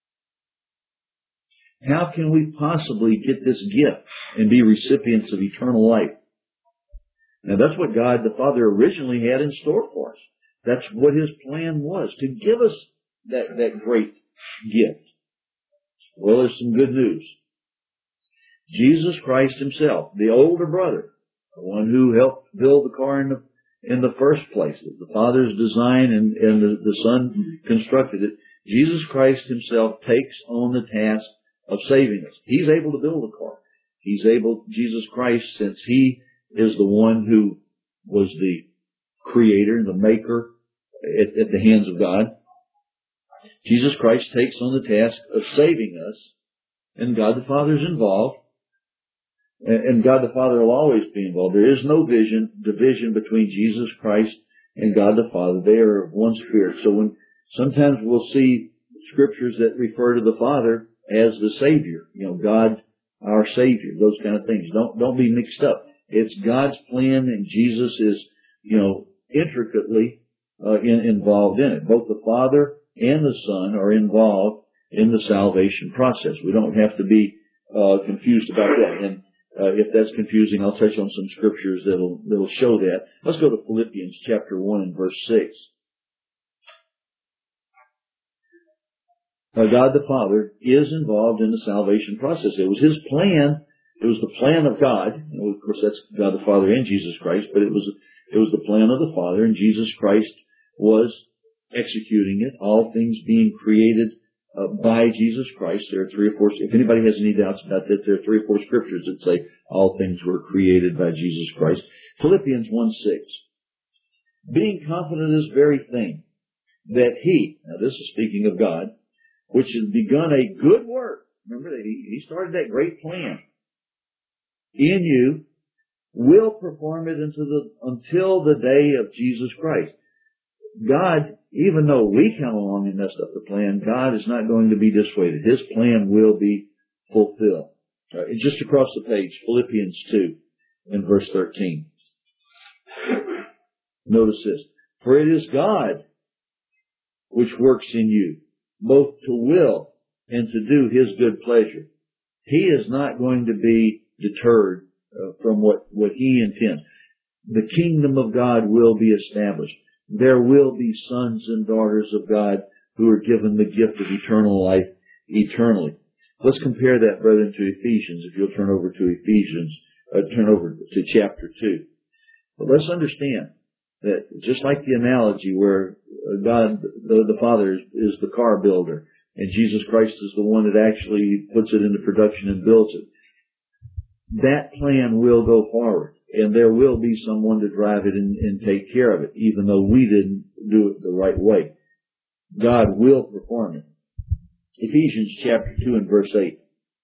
How can we possibly get this gift and be recipients of eternal life? Now that's what God the Father originally had in store for us. That's what His plan was, to give us that, that great gift. Well, there's some good news. Jesus Christ Himself, the older brother, the one who helped build the car in the, in the first place, the Father's design and, and the, the Son constructed it, Jesus Christ Himself takes on the task of saving us. He's able to build a car. He's able, Jesus Christ, since He is the one who was the creator, the maker at, at the hands of God, Jesus Christ takes on the task of saving us, and God the Father is involved. And God the Father will always be involved. There is no vision, division between Jesus Christ and God the Father. They are of one spirit. So when sometimes we'll see scriptures that refer to the Father as the Savior, you know, God our Savior, those kind of things. Don't don't be mixed up. It's God's plan, and Jesus is, you know, intricately uh, in, involved in it. Both the Father and the Son are involved in the salvation process. We don't have to be uh, confused about that. And Uh, if that's confusing, I'll touch on some scriptures that'll, that'll show that. Let's go to Philippians chapter one and verse six. Uh, God the Father is involved in the salvation process. It was His plan. It was the plan of God. You know, of course, that's God the Father and Jesus Christ, but it was, it was the plan of the Father, and Jesus Christ was executing it. All things being created Uh, by Jesus Christ. There are three or four, if anybody has any doubts about that, there are three or four scriptures that say all things were created by Jesus Christ. Philippians one six. Being confident of this very thing, that He, now this is speaking of God, which has begun a good work. Remember that He, he started that great plan in you, will perform it into the, until the day of Jesus Christ. God, even though we come along and messed up the plan, God is not going to be dissuaded. His plan will be fulfilled. Uh, just across the page, Philippians two in verse thirteen. Notice this. For it is God which works in you, both to will and to do His good pleasure. He is not going to be deterred uh, from what, what He intends. The kingdom of God will be established. There will be sons and daughters of God who are given the gift of eternal life eternally. Let's compare that, brethren, to Ephesians. If you'll turn over to Ephesians, uh, turn over to chapter two. But let's understand that just like the analogy where God, the, the Father, is, is the car builder, and Jesus Christ is the one that actually puts it into production and builds it, that plan will go forward, and there will be someone to drive it and, and take care of it, even though we didn't do it the right way. God will perform it. Ephesians chapter two and verse eight.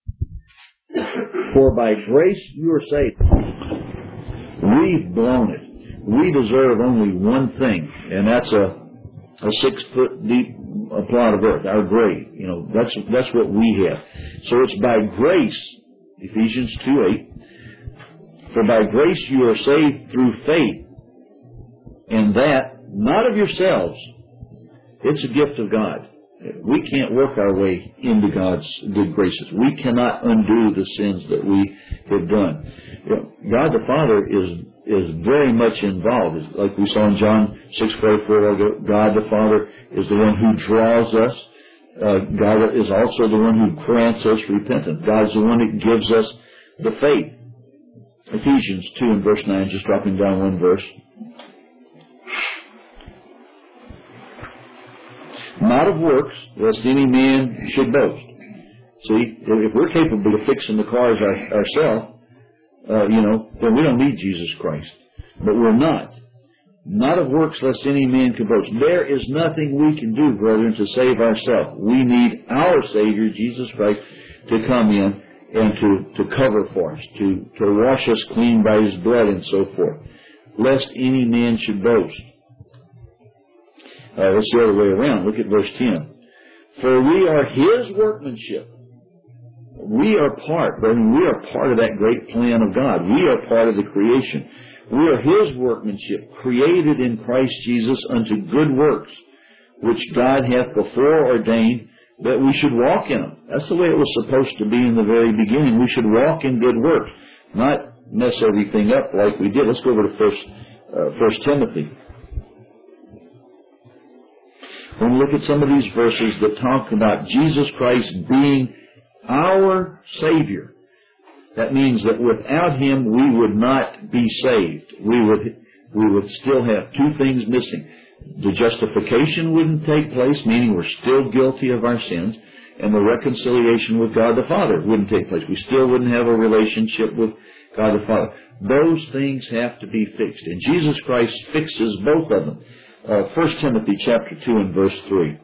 For by grace you are saved. We've blown it. We deserve only one thing, and that's a, a six foot deep plot of earth, our grave. You know, that's, that's what we have. So it's by grace, Ephesians two eight, for by grace you are saved through faith, and that not of yourselves. It's a gift of God. We can't work our way into God's good graces. We cannot undo the sins that we have done. You know, God the Father is is very much involved. It's like we saw in John six forty-four, God the Father is the one who draws us. Uh, God is also the one who grants us repentance. God is the one that gives us the faith. Ephesians two and verse nine, just dropping down one verse. Not of works, lest any man should boast. See, if we're capable of fixing the cars our, ourselves, uh, you know, then we don't need Jesus Christ. But we're not. Not of works, lest any man could boast. There is nothing we can do, brethren, to save ourselves. We need our Savior, Jesus Christ, to come in and to, to cover for us, to, to wash us clean by His blood and so forth. Lest any man should boast. Uh, that's the other way around. Look at verse ten. For we are His workmanship. We are part, brethren, we are part of that great plan of God. We are part of the creation. We are His workmanship, created in Christ Jesus unto good works, which God hath before ordained that we should walk in them. That's the way it was supposed to be in the very beginning. We should walk in good works, not mess everything up like we did. Let's go over to First, uh, First Timothy. When we look at some of these verses that talk about Jesus Christ being our Savior, that means that without Him we would not be saved. We would we would still have two things missing. The justification wouldn't take place, meaning we're still guilty of our sins, and the reconciliation with God the Father wouldn't take place. We still wouldn't have a relationship with God the Father. Those things have to be fixed, and Jesus Christ fixes both of them. Uh, First Timothy chapter two and verse three.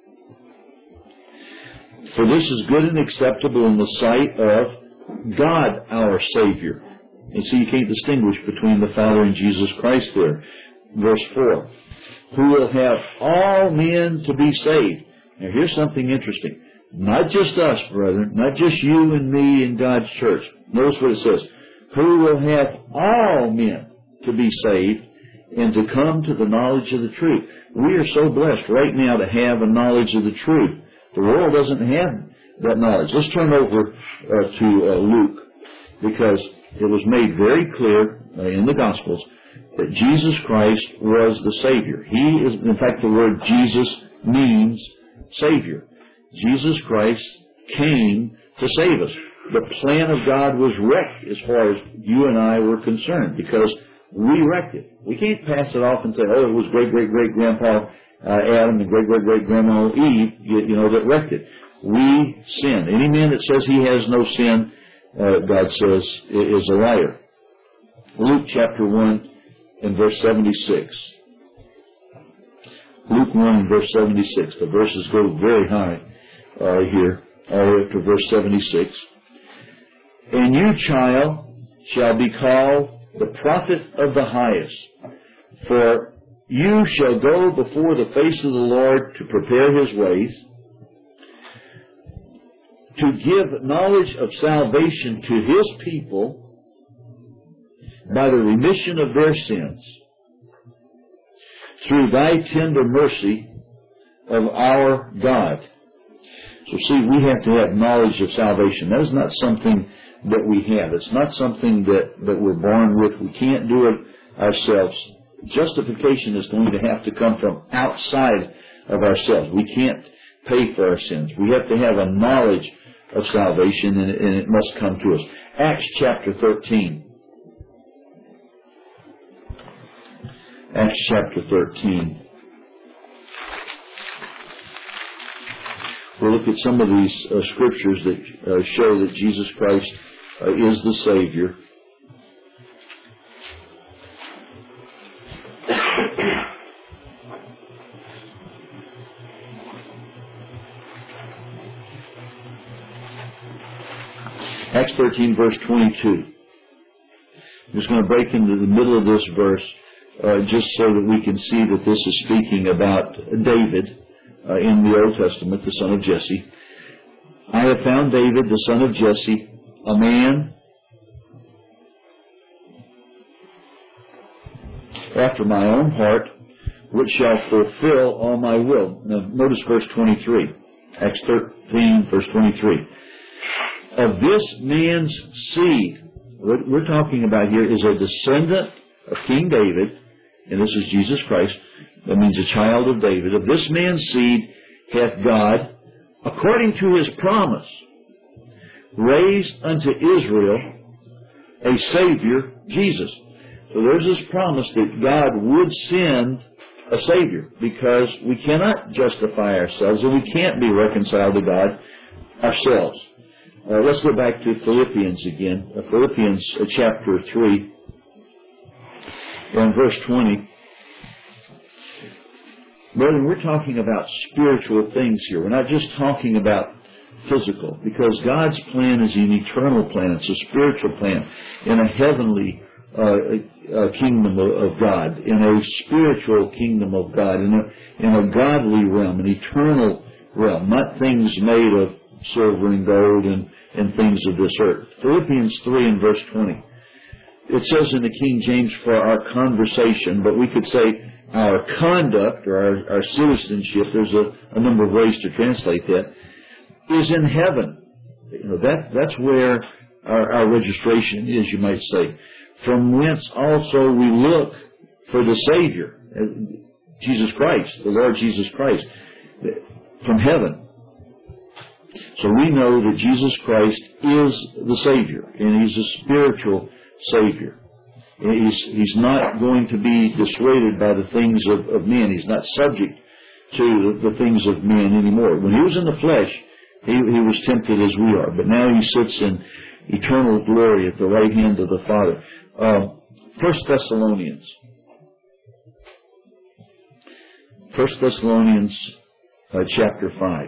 For this is good and acceptable in the sight of God our Savior. And so you can't distinguish between the Father and Jesus Christ there. Verse four. Who will have all men to be saved. Now here's something interesting. Not just us, brethren. Not just you and me in God's church. Notice what it says. Who will have all men to be saved and to come to the knowledge of the truth. We are so blessed right now to have a knowledge of the truth. The world doesn't have that knowledge. Let's turn over uh, to uh, Luke, because it was made very clear uh, in the Gospels that Jesus Christ was the Savior. He is, in fact, the word Jesus means Savior. Jesus Christ came to save us. The plan of God was wrecked as far as you and I were concerned, because we wrecked it. We can't pass it off and say, oh, it was great-great-great-grandpa uh, Adam and great-great-great-grandma Eve, you, you know, that wrecked it. We sinned. Any man that says he has no sin, uh, God says, is a liar. Luke chapter one and verse seventy-six. Luke one and verse seventy-six. The verses go very high uh, here, all the way up to verse seventy-six. And you, child, shall be called the prophet of the highest, for you shall go before the face of the Lord to prepare His ways, to give knowledge of salvation to His people by the remission of their sins, through thy tender mercy of our God. So see, we have to have knowledge of salvation. That is not something that we have. It's not something that, that we're born with. We can't do it ourselves. Justification is going to have to come from outside of ourselves. We can't pay for our sins. We have to have a knowledge of salvation, and, and it must come to us. Acts chapter thirteen. Acts chapter thirteen. We'll look at some of these uh, scriptures that uh, show that Jesus Christ uh, is the Savior. Acts thirteen, verse twenty-two. I'm just going to break into the middle of this verse uh, just so that we can see that this is speaking about David uh, in the Old Testament, the son of Jesse. I have found David, the son of Jesse, a man after my own heart, which shall fulfill all my will. Now, notice verse twenty-three. Acts thirteen, verse twenty-three. Of this man's seed, what we're talking about here is a descendant of King David, and this is Jesus Christ. That means a child of David. Of this man's seed hath God, according to his promise, raised unto Israel a Savior, Jesus. So there's this promise that God would send a Savior, because we cannot justify ourselves and we can't be reconciled to God ourselves. Uh, let's go back to Philippians again. Uh, Philippians uh, chapter three and verse twenty. Brethren, we're talking about spiritual things here. We're not just talking about physical, because God's plan is an eternal plan. It's a spiritual plan in a heavenly uh, uh, kingdom of, of God, in a spiritual kingdom of God, in a, in a godly realm, an eternal realm, not things made of silver and gold and, and things of this earth. Philippians three and verse twenty. It says in the King James, for our conversation, but we could say our conduct or our, our citizenship, there's a, a number of ways to translate that, is in heaven. You know, that, that's where our, our registration is, you might say. From whence also we look for the Savior, Jesus Christ, the Lord Jesus Christ, from heaven. So we know that Jesus Christ is the Savior, and He's a spiritual Savior. He's, he's not going to be dissuaded by the things of, of men. He's not subject to the, the things of men anymore. When He was in the flesh, he, he was tempted as we are, but now He sits in eternal glory at the right hand of the Father. Um, First Thessalonians. First Thessalonians uh, chapter five.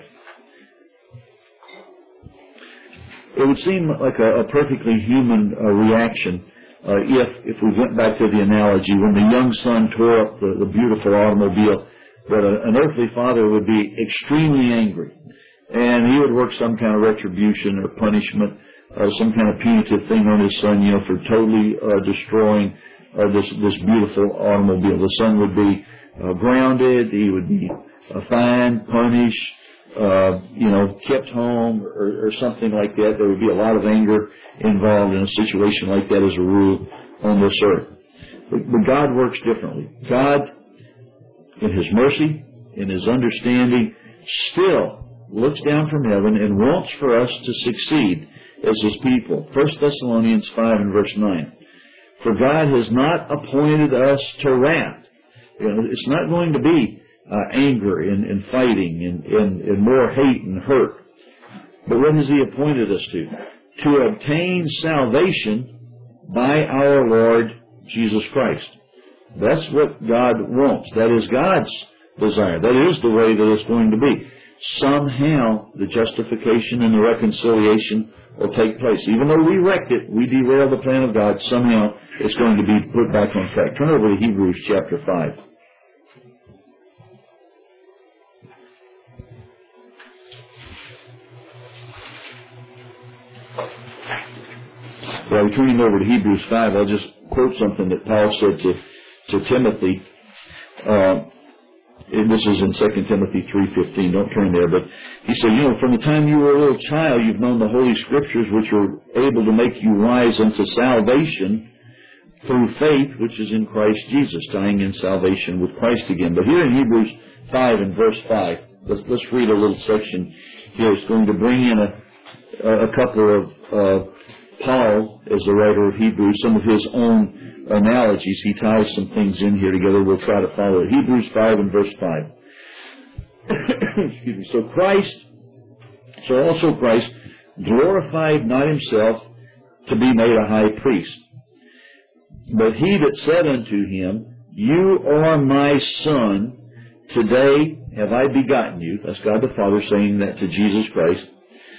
It would seem like a, a perfectly human uh, reaction uh, if if we went back to the analogy when the young son tore up the, the beautiful automobile, that a, an earthly father would be extremely angry, and he would work some kind of retribution or punishment, uh, some kind of punitive thing on his son, you know, for totally uh, destroying uh, this this beautiful automobile. The son would be uh, grounded. He would be uh, fined, punished. Uh, you know, kept home or, or something like that. There would be a lot of anger involved in a situation like that as a rule on this earth. But, but God works differently. God, in His mercy, in His understanding, still looks down from heaven and wants for us to succeed as His people. First Thessalonians five and verse nine. For God has not appointed us to wrath. You know, it's not going to be Uh, anger and, and fighting and, and, and more hate and hurt. But what has He appointed us to? To obtain salvation by our Lord Jesus Christ. That's what God wants. That is God's desire. That is the way that it's going to be. Somehow the justification and the reconciliation will take place. Even though we wrecked it, we derailed the plan of God, somehow it's going to be put back on track. Turn over to Hebrews chapter five. While we're turning over to Hebrews five, I'll just quote something that Paul said to, to Timothy. Uh, this is in Second Timothy three fifteen. Don't turn there. But he said, you know, from the time you were a little child, you've known the Holy Scriptures, which are able to make you wise unto salvation through faith, which is in Christ Jesus, tying in salvation with Christ again. But here in Hebrews five and verse five, let's, let's read a little section here. It's going to bring in a, a couple of uh, Paul, as the writer of Hebrews, some of his own analogies. He ties some things in here together. We'll try to follow it. Hebrews five and verse five. Excuse me. So Christ, so also Christ glorified not himself to be made a high priest, but he that said unto him, You are my Son, today have I begotten you. That's God the Father saying that to Jesus Christ.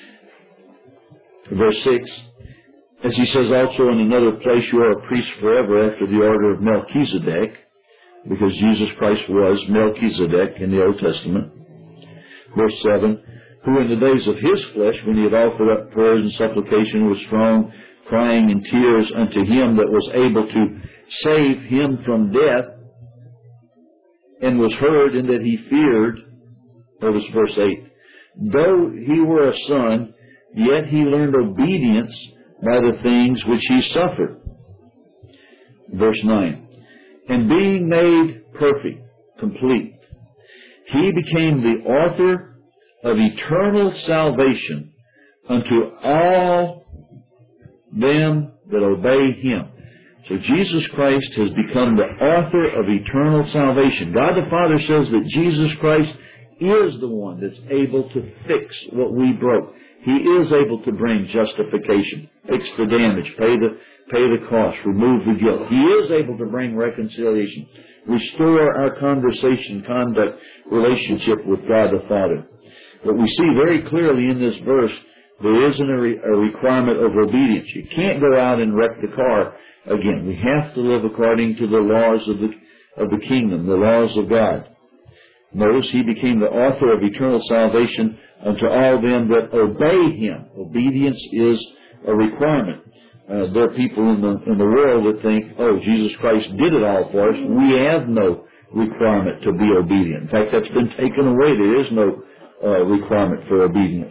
Verse six, as he says also in another place, you are a priest forever after the order of Melchizedek, because Jesus Christ was Melchizedek in the Old Testament. Verse seven, who in the days of his flesh, when he had offered up prayers and supplication with strong crying and tears unto him that was able to save him from death, and was heard in that he feared, notice verse eight, though he were a son, yet he learned obedience by the things which he suffered. Verse nine, and being made perfect, complete, he became the author of eternal salvation unto all them that obey him. So Jesus Christ has become the author of eternal salvation. God the Father says that Jesus Christ is the one that's able to fix what we broke. He is able to bring justification, fix the damage, pay the pay the cost, remove the guilt. He is able to bring reconciliation, restore our conversation, conduct, relationship with God the Father. But we see very clearly in this verse, there isn't a, re- a requirement of obedience. You can't go out and wreck the car again. We have to live according to the laws of the of the kingdom, the laws of God. Notice he became the author of eternal salvation unto all them that obey him. Obedience is a requirement. Uh, there are people in the in the world that think, oh, Jesus Christ did it all for us. We have no requirement to be obedient. In fact, that's been taken away. There is no uh, requirement for obedience.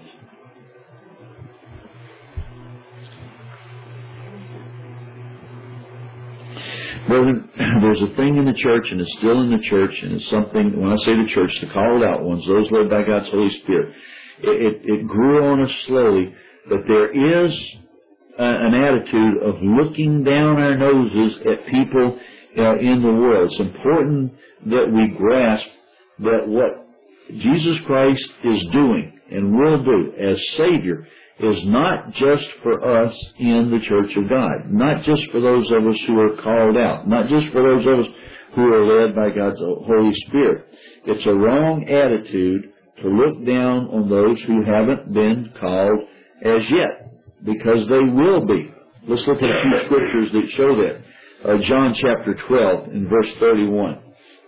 Brethren, there's a thing in the church, and it's still in the church, and it's something, when I say the church, the called out ones, those led by God's Holy Spirit, it, it, it grew on us slowly, but there is a, an attitude of looking down our noses at people uh, in the world. It's important that we grasp that what Jesus Christ is doing and will do as Savior is not just for us in the church of God, not just for those of us who are called out, not just for those of us who are led by God's Holy Spirit. It's a wrong attitude to look down on those who haven't been called as yet, because they will be. Let's look at a few scriptures that show that. Uh, John chapter twelve and verse thirty-one.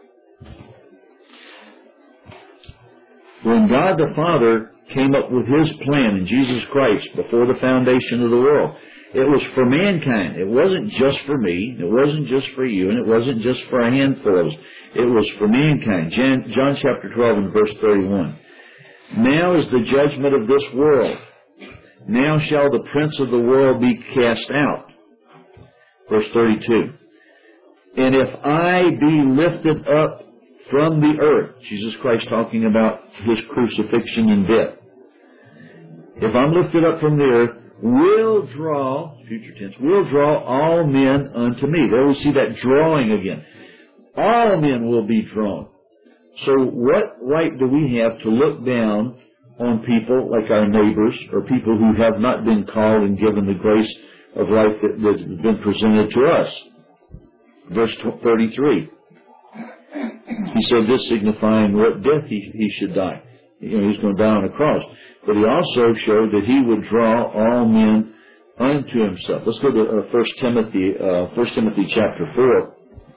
When God the Father came up with his plan in Jesus Christ before the foundation of the world, it was for mankind. It wasn't just for me. It wasn't just for you. And it wasn't just for a handful of us. It was for mankind. John chapter twelve and verse thirty-one. Now is the judgment of this world. Now shall the prince of the world be cast out. Verse thirty-two. And if I be lifted up from the earth, Jesus Christ talking about his crucifixion and death. If I'm lifted up from the earth, will draw, future tense, will draw all men unto me. There we see that drawing again. All men will be drawn. So what right do we have to look down on people like our neighbors or people who have not been called and given the grace of life that, that has been presented to us? Verse thirty-three. He said this signifying what death he, he should die. You know, he's going to die on a cross. But he also showed that he would draw all men unto himself. Let's go to uh, First Timothy, uh, First Timothy chapter four.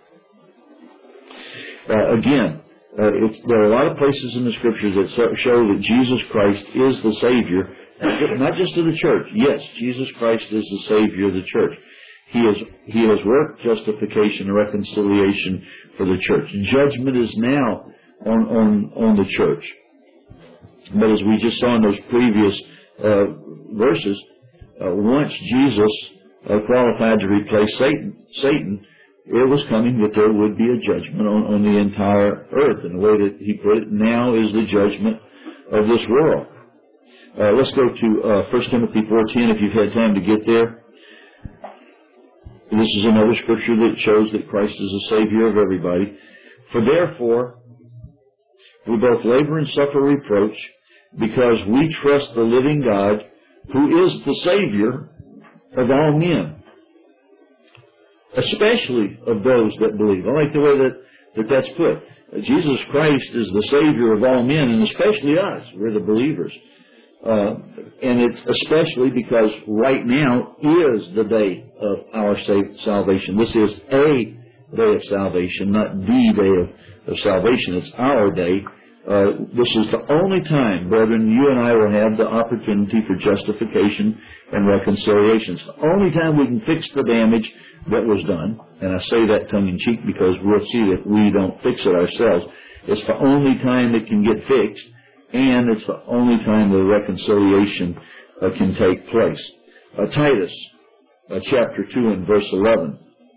Uh, again, uh, it's, there are a lot of places in the Scriptures that show that Jesus Christ is the Savior, not just of the church. Yes, Jesus Christ is the Savior of the church. He has, he has worked justification and reconciliation for the church. Judgment is now on, on, on the church. But as we just saw in those previous uh, verses, uh, once Jesus uh, qualified to replace Satan, Satan, it was coming that there would be a judgment on, on the entire earth. And the way that he put it, now is the judgment of this world. Uh, let's go to uh, First Timothy four ten if you've had time to get there. This is another scripture that shows that Christ is the Savior of everybody. For therefore, we both labor and suffer reproach, because we trust the living God, who is the Savior of all men, especially of those that believe. I like the way that, that that's put. Jesus Christ is the Savior of all men, and especially us. We're the believers. Uh, and it's especially because right now is the day of our salvation. This is a day of salvation, not the day of, of salvation. It's our day. Uh, this is the only time, brethren, you and I will have the opportunity for justification and reconciliation. It's the only time we can fix the damage that was done. And I say that tongue-in-cheek because we'll see that we don't fix it ourselves. It's the only time it can get fixed, and it's the only time the reconciliation uh, can take place. Uh, Titus, uh, chapter two and verse eleven.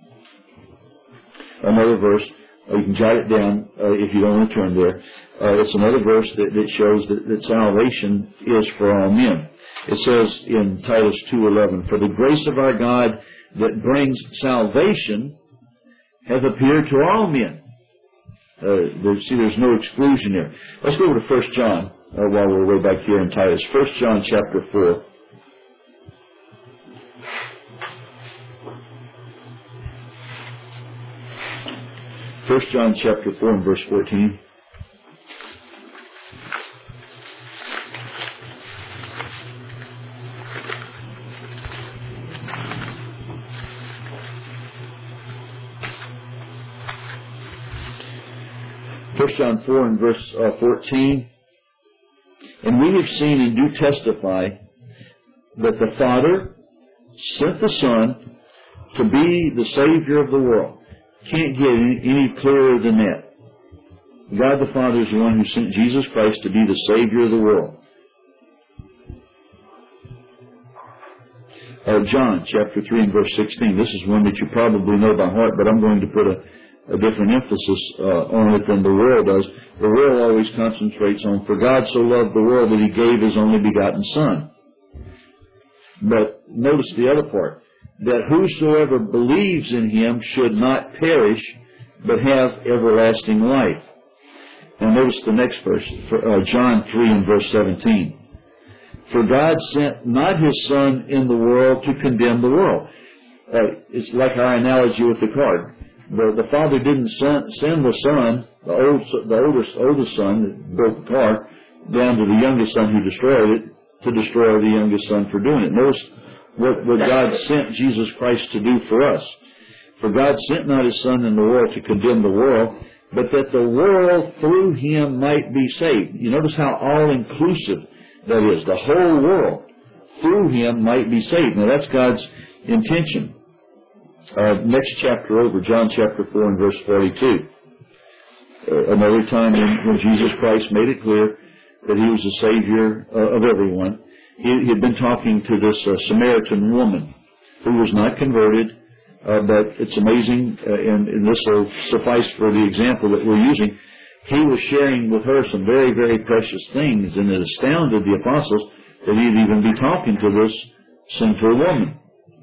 Another verse. Uh, you can jot it down uh, if you don't want to turn there. Uh, it's another verse that, that shows that, that salvation is for all men. It says in Titus two eleven, for the grace of our God that brings salvation hath appeared to all men. Uh, there, see, there's no exclusion there. Let's go over to First John uh, while we're way back here in Titus. First John chapter four. First John chapter four and verse fourteen. First John four and verse uh, fourteen. And we have seen and do testify that the Father sent the Son to be the Savior of the world. Can't get any, any clearer than that. God the Father is the one who sent Jesus Christ to be the Savior of the world. Uh, John chapter three and verse sixteen. This is one that you probably know by heart, but I'm going to put a a different emphasis uh, on it than the world does. The world always concentrates on, for God so loved the world that He gave His only begotten Son. But notice the other part, that whosoever believes in Him should not perish, but have everlasting life. Now notice the next verse, for, uh, John three and verse seventeen. For God sent not His Son in the world to condemn the world. Uh, it's like our analogy with the car. The, the Father didn't send, send the Son, the, old, the oldest, oldest Son that built the car, down to the youngest Son who destroyed it, to destroy the youngest Son for doing it. Notice what, what God sent Jesus Christ to do for us. For God sent not His Son in the world to condemn the world, but that the world through Him might be saved. You notice how all-inclusive that is. The whole world through Him might be saved. Now that's God's intention. Uh, next chapter over, John chapter four and verse forty-two. Uh, another time when, when Jesus Christ made it clear that He was the Savior uh, of everyone. He, he had been talking to this uh, Samaritan woman who was not converted, uh, but it's amazing, uh, and, and this will suffice for the example that we're using. He was sharing with her some very, very precious things, and it astounded the apostles that He'd even be talking to this sinful woman.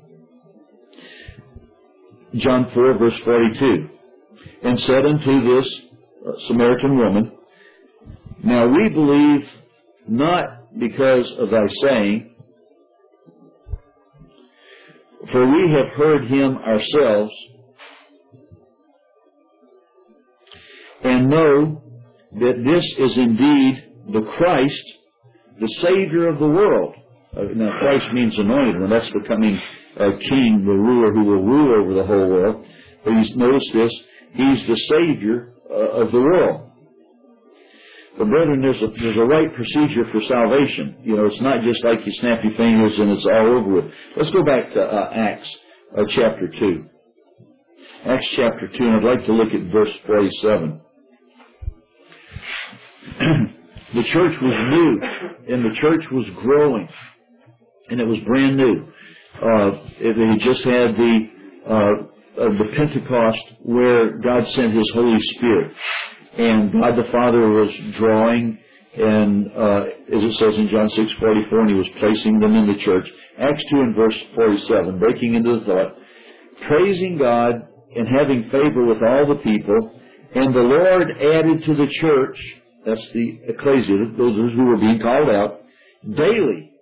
John four, verse forty-two, and said unto this uh, Samaritan woman, now we believe not because of thy saying, for we have heard Him ourselves, and know that this is indeed the Christ, the Savior of the world. Uh, now Christ means anointed one. That's becoming a king, the ruler who will rule over the whole world. But he's, notice this, He's the Savior uh, of the world. But brethren, there's a, there's a right procedure for salvation. You know, it's not just like you snap your fingers and it's all over with. Let's go back to uh, Acts uh, chapter two. Acts chapter two, and I'd like to look at verse forty-seven. The church was new, and the church was growing, and it was brand new. Uh, it, it just had the uh, of the Pentecost where God sent His Holy Spirit, and God the Father was drawing, and uh, as it says in John six forty-four, and He was placing them in the church. Acts two and verse forty-seven, breaking into the thought, praising God and having favor with all the people, and the Lord added to the church, that's the ecclesia, those who were being called out, daily,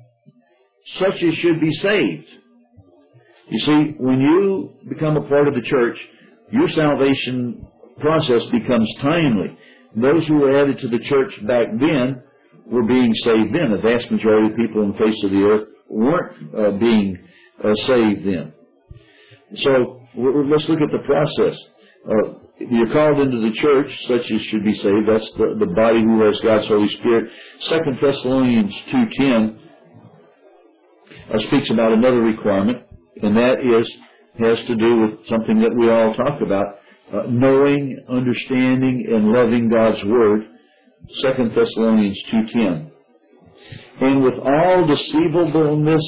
such as should be saved. You see, when you become a part of the church, your salvation process becomes timely. Those who were added to the church back then were being saved then. The vast majority of people on the face of the earth weren't uh, being uh, saved then. So let's look at the process. Uh, you're called into the church, such as should be saved. That's the, the body who has God's Holy Spirit. Second Thessalonians two ten uh, speaks about another requirement, and that is has to do with something that we all talk about, uh, knowing, understanding, and loving God's Word. Second Thessalonians two ten. And with all deceivableness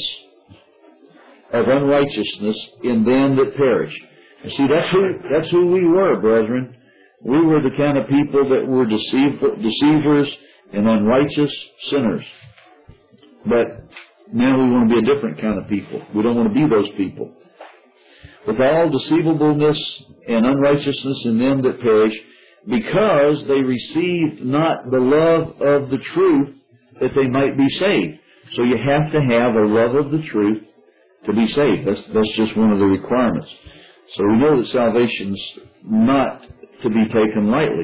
of unrighteousness in them that perish. You see, that's who, that's who we were, brethren. We were the kind of people that were deceive, deceivers and unrighteous sinners. But now we want to be a different kind of people. We don't want to be those people. With all deceivableness and unrighteousness in them that perish, because they received not the love of the truth that they might be saved. So you have to have a love of the truth to be saved. That's, that's just one of the requirements. So we know that salvation's not to be taken lightly.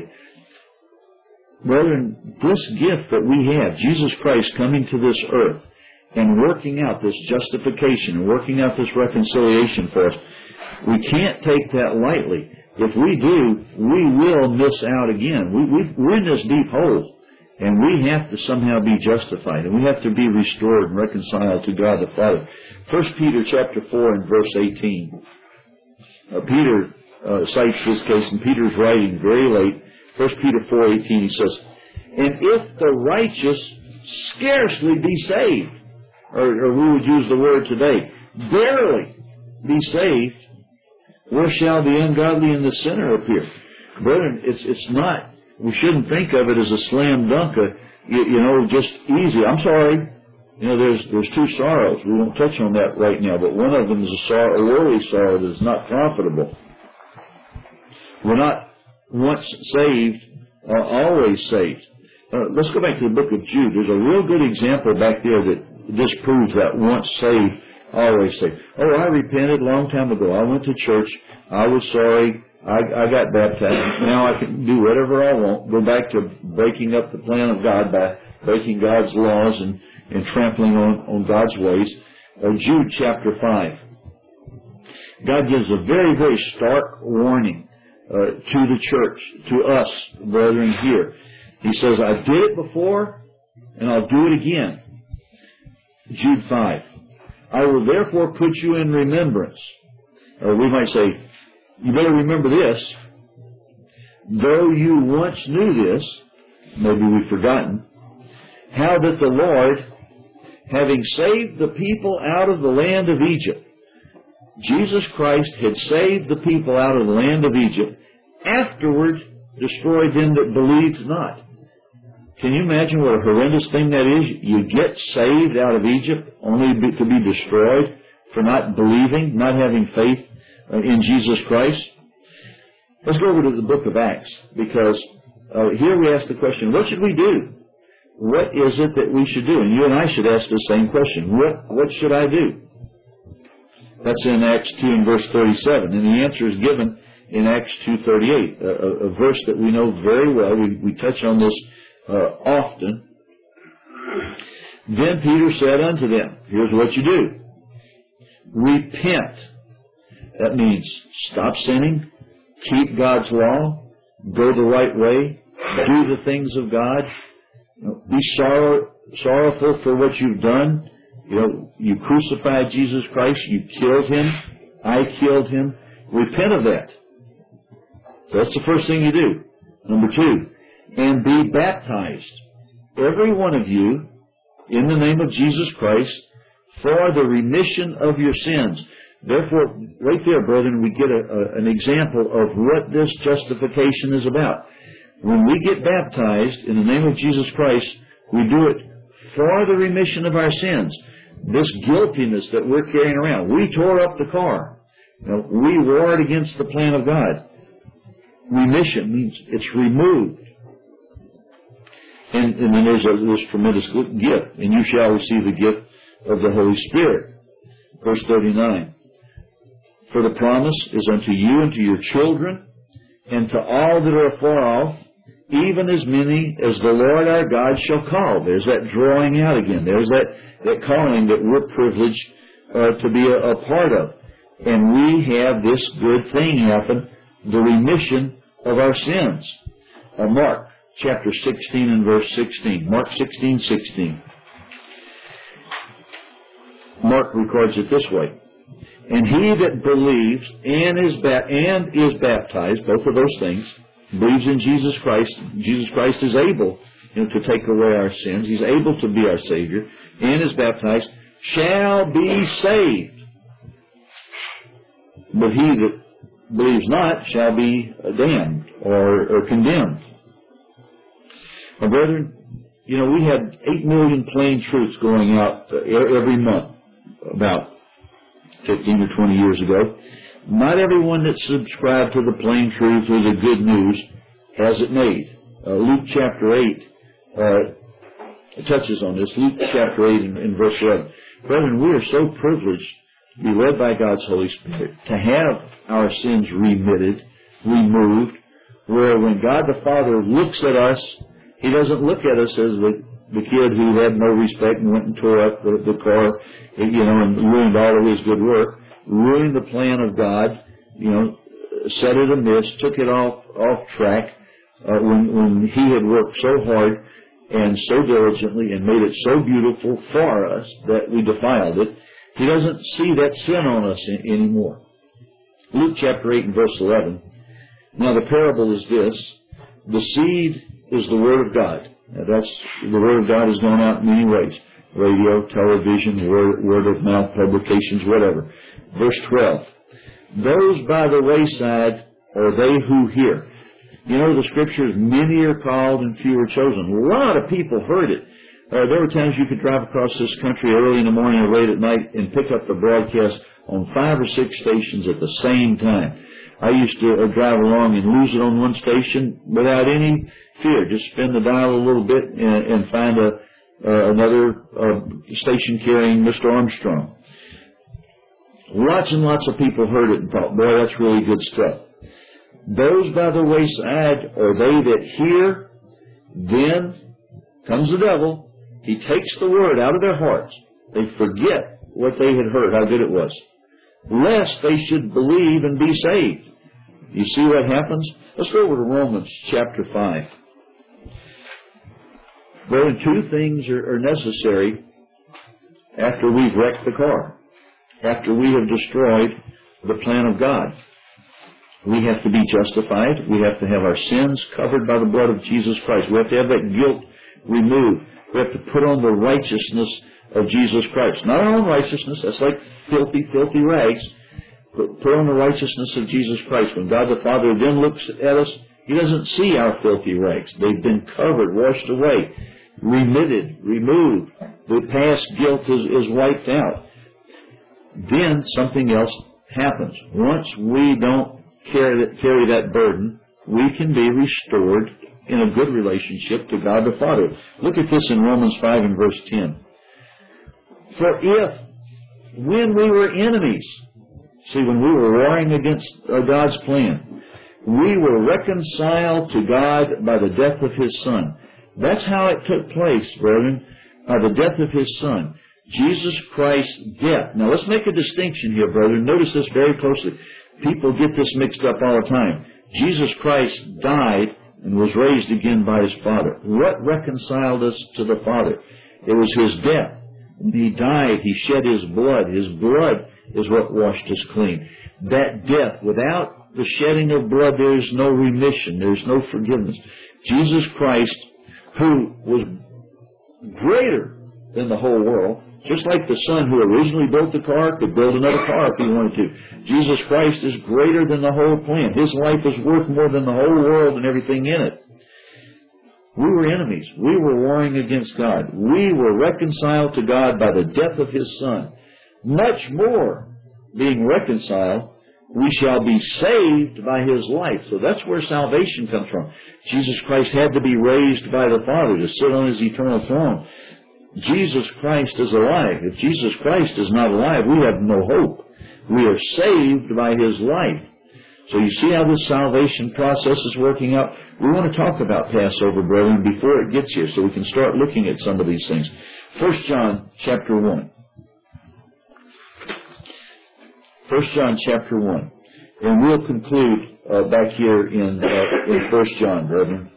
Brethren, this gift that we have, Jesus Christ coming to this earth and working out this justification and working out this reconciliation for us, we can't take that lightly. If we do, we will miss out again. We, we, we're in this deep hole, and we have to somehow be justified, and we have to be restored and reconciled to God the Father. First Peter chapter four and verse eighteen. Uh, Peter uh, cites this case, and Peter's writing very late. First Peter four eighteen, he says, and if the righteous scarcely be saved, or, or we would use the word today, barely be saved, where shall the ungodly and the sinner appear? Brethren, it's it's not, we shouldn't think of it as a slam dunk, a, you, you know, just easy. I'm sorry. You know, there's there's two sorrows. We won't touch on that right now, but one of them is a sorrow, a worldly sorrow that is not profitable. We're not once saved or always saved. Uh, let's go back to the book of Jude. There's a real good example back there that disproves that once saved, always saved. Oh, I repented a long time ago. I went to church. I was sorry. I, I got baptized. Now I can do whatever I want. Go back to breaking up the plan of God by breaking God's laws and, and trampling on, on God's ways. Uh, Jude chapter five. God gives a very, very stark warning uh, to the church, to us, brethren, here. He says, I did it before, and I'll do it again. Jude five. I will therefore put you in remembrance. Or we might say, you better remember this. Though you once knew this, maybe we've forgotten, how that the Lord, having saved the people out of the land of Egypt, Jesus Christ had saved the people out of the land of Egypt, afterward destroyed them that believed not. Can you imagine what a horrendous thing that is? You get saved out of Egypt only to be destroyed for not believing, not having faith in Jesus Christ. Let's go over to the book of Acts, because uh, here we ask the question, what should we do? What is it that we should do? And you and I should ask the same question. What, what should I do? That's in Acts two and verse thirty-seven. And the answer is given in Acts two thirty-eight, a, a, a verse that we know very well. We, we touch on this Uh, often. Then Peter said unto them, here's what you do. Repent. That means stop sinning, keep God's law, go the right way, do the things of God, you know, be sorrow, sorrowful for what you've done. You know, you crucified Jesus Christ, you killed Him, I killed him. Repent of that. So that's the first thing you do. Number two, and be baptized, every one of you, in the name of Jesus Christ, for the remission of your sins. Therefore, right there, brethren, we get a, a, an example of what this justification is about. When we get baptized in the name of Jesus Christ, we do it for the remission of our sins. This guiltiness that we're carrying around. We tore up the car. You know, we warred against the plan of God. Remission means it's removed. And, and then there's a, this tremendous gift. And you shall receive the gift of the Holy Spirit. Verse thirty-nine. For the promise is unto you and to your children, and to all that are afar off, even as many as the Lord our God shall call. There's that drawing out again. There's that, that calling that we're privileged uh, to be a, a part of. And we have this good thing happen, the remission of our sins. Uh, Mark chapter sixteen and verse sixteen. Mark sixteen, sixteen. Mark records it this way. And he that believes and is, ba- and is baptized, both of those things, believes in Jesus Christ. Jesus Christ is able, you know, to take away our sins. He's able to be our Savior. And is baptized, shall be saved. But he that believes not shall be damned or, or condemned. Now, brethren, you know, we had eight million plain truths going out every month about fifteen or twenty years ago. Not everyone that subscribed to the plain truth or the good news has it made. Uh, Luke chapter eight uh, touches on this. Luke chapter eight in, in verse eleven. Brethren, we are so privileged to be led by God's Holy Spirit, to have our sins remitted, removed, where when God the Father looks at us, He doesn't look at us as the, the kid who had no respect and went and tore up the, the car, you know, and ruined all of his good work, ruined the plan of God, you know, set it amiss, took it off off track uh, when, when He had worked so hard and so diligently and made it so beautiful for us that we defiled it. He doesn't see that sin on us in, anymore. Luke chapter eight and verse eleven. Now the parable is this. The seed is the Word of God. Now that's, the Word of God has gone out in many ways. Radio, television, word, word of mouth, publications, whatever. Verse twelve. Those by the wayside are they who hear. You know the Scriptures, many are called and few are chosen. A lot of people heard it. Uh, there were times you could drive across this country early in the morning or late at night and pick up the broadcast on five or six stations at the same time. I used to uh, drive along and lose it on one station without any fear. Just spin the dial a little bit and, and find a, uh, another uh, station carrying Mister Armstrong. Lots and lots of people heard it and thought, boy, that's really good stuff. Those by the wayside are they that hear, then comes the devil. He takes the word out of their hearts. They forget what they had heard, how good it was, lest they should believe and be saved. You see what happens? Let's go over to Romans chapter five. There are two things are, are necessary after we've wrecked the car, after we have destroyed the plan of God. We have to be justified. We have to have our sins covered by the blood of Jesus Christ. We have to have that guilt removed. We have to put on the righteousness of Jesus Christ. Not our own righteousness. That's like filthy, filthy rags. But put on the righteousness of Jesus Christ. When God the Father then looks at us, He doesn't see our filthy rags. They've been covered, washed away, remitted, removed. The past guilt is, is wiped out. Then something else happens. Once we don't carry that, carry that burden, we can be restored in a good relationship to God the Father. Look at this in Romans five and verse ten. For if, when we were enemies, see, when we were warring against uh, God's plan, we were reconciled to God by the death of His Son. That's how it took place, brethren, by the death of His Son. Jesus Christ's death. Now let's make a distinction here, brethren. Notice this very closely. People get this mixed up all the time. Jesus Christ died and was raised again by His Father. What reconciled us to the Father? It was His death. When He died, He shed His blood. His blood is what washed us clean. That death, without the shedding of blood, there is no remission. There is no forgiveness. Jesus Christ, who was greater than the whole world, just like the son who originally built the car could build another car if he wanted to. Jesus Christ is greater than the whole plan. His life is worth more than the whole world and everything in it. We were enemies. We were warring against God. We were reconciled to God by the death of His Son. Much more, being reconciled, we shall be saved by His life. So that's where salvation comes from. Jesus Christ had to be raised by the Father to sit on His eternal throne. Jesus Christ is alive. If Jesus Christ is not alive, we have no hope. We are saved by His life. So you see how this salvation process is working out? We want to talk about Passover, brethren, before it gets here, so we can start looking at some of these things. First John chapter one. First John chapter one. And we'll conclude uh, back here in, uh, in First John, brethren.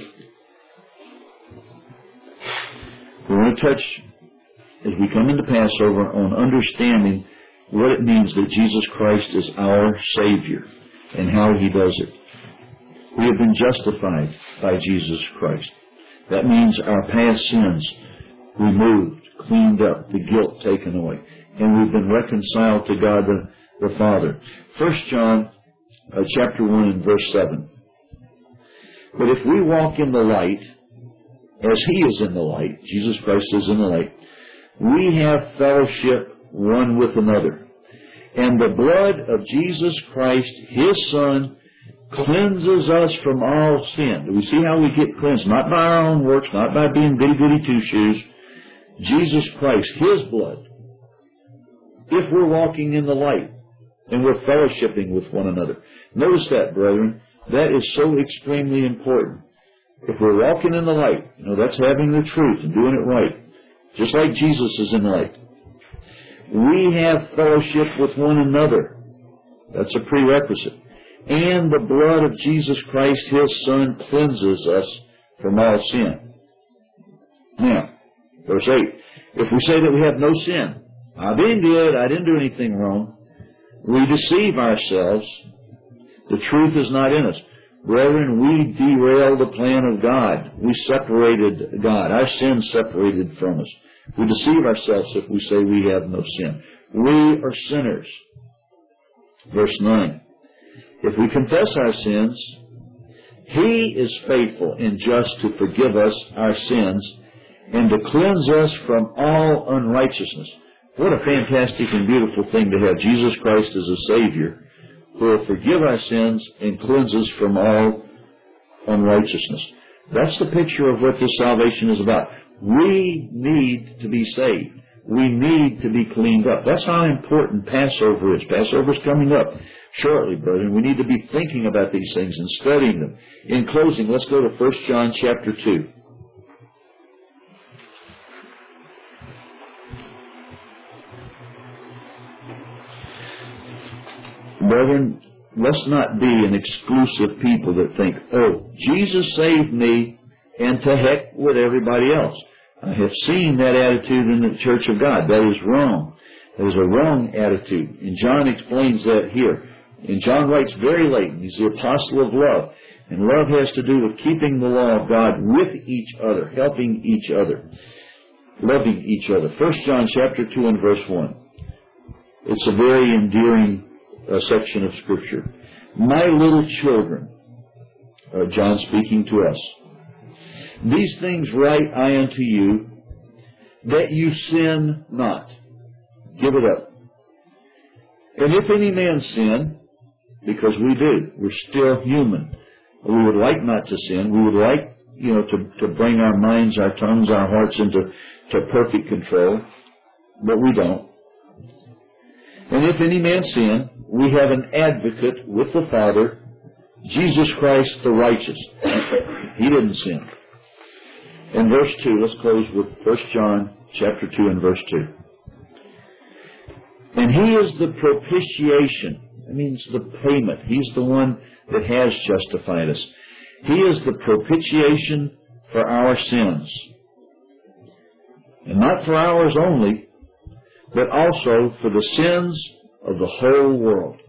We want to touch, as we come into Passover, on understanding what it means that Jesus Christ is our Savior and how He does it. We have been justified by Jesus Christ. That means our past sins removed, cleaned up, the guilt taken away. And we've been reconciled to God the, the Father. First John uh, chapter one and verse seven. But if we walk in the light, as He is in the light, Jesus Christ is in the light, we have fellowship one with another. And the blood of Jesus Christ, His Son, cleanses us from all sin. Do we see how we get cleansed? Not by our own works, not by being goody-goody two-shoes. Jesus Christ, His blood. If we're walking in the light and we're fellowshipping with one another. Notice that, brethren. That is so extremely important. If we're walking in the light, you know, that's having the truth and doing it right. Just like Jesus is in the light. We have fellowship with one another. That's a prerequisite. And the blood of Jesus Christ, His Son, cleanses us from all sin. Now, verse eight. If we say that we have no sin, I'm being good, I didn't do anything wrong, we deceive ourselves. The truth is not in us. Brethren, we derailed the plan of God. We separated God. Our sin separated from us. We deceive ourselves if we say we have no sin. We are sinners. Verse nine. If we confess our sins, He is faithful and just to forgive us our sins and to cleanse us from all unrighteousness. What a fantastic and beautiful thing to have Jesus Christ as a Savior who will forgive our sins and cleanse us from all unrighteousness. That's the picture of what this salvation is about. We need to be saved. We need to be cleaned up. That's how important Passover is. Passover is coming up shortly, brethren. We need to be thinking about these things and studying them. In closing, let's go to First John chapter two. Brethren, let's not be an exclusive people that think, oh, Jesus saved me, and to heck with everybody else. I have seen that attitude in the Church of God. That is wrong. That is a wrong attitude. And John explains that here. And John writes very late. He's the apostle of love. And love has to do with keeping the law of God with each other, helping each other, loving each other. First John chapter two and verse one. It's a very endearing uh, section of Scripture. My little children, uh, John speaking to us, these things write I unto you, that you sin not. Give it up. And if any man sin, because we do, we're still human. We would like not to sin. We would like, you know, to, to bring our minds, our tongues, our hearts into to perfect control, but we don't. And if any man sin, we have an advocate with the Father, Jesus Christ the righteous. He didn't sin. In verse two, let's close with First John chapter two and verse two. And He is the propitiation. That means the payment. He's the one that has justified us. He is the propitiation for our sins. And not for ours only, but also for the sins of the whole world.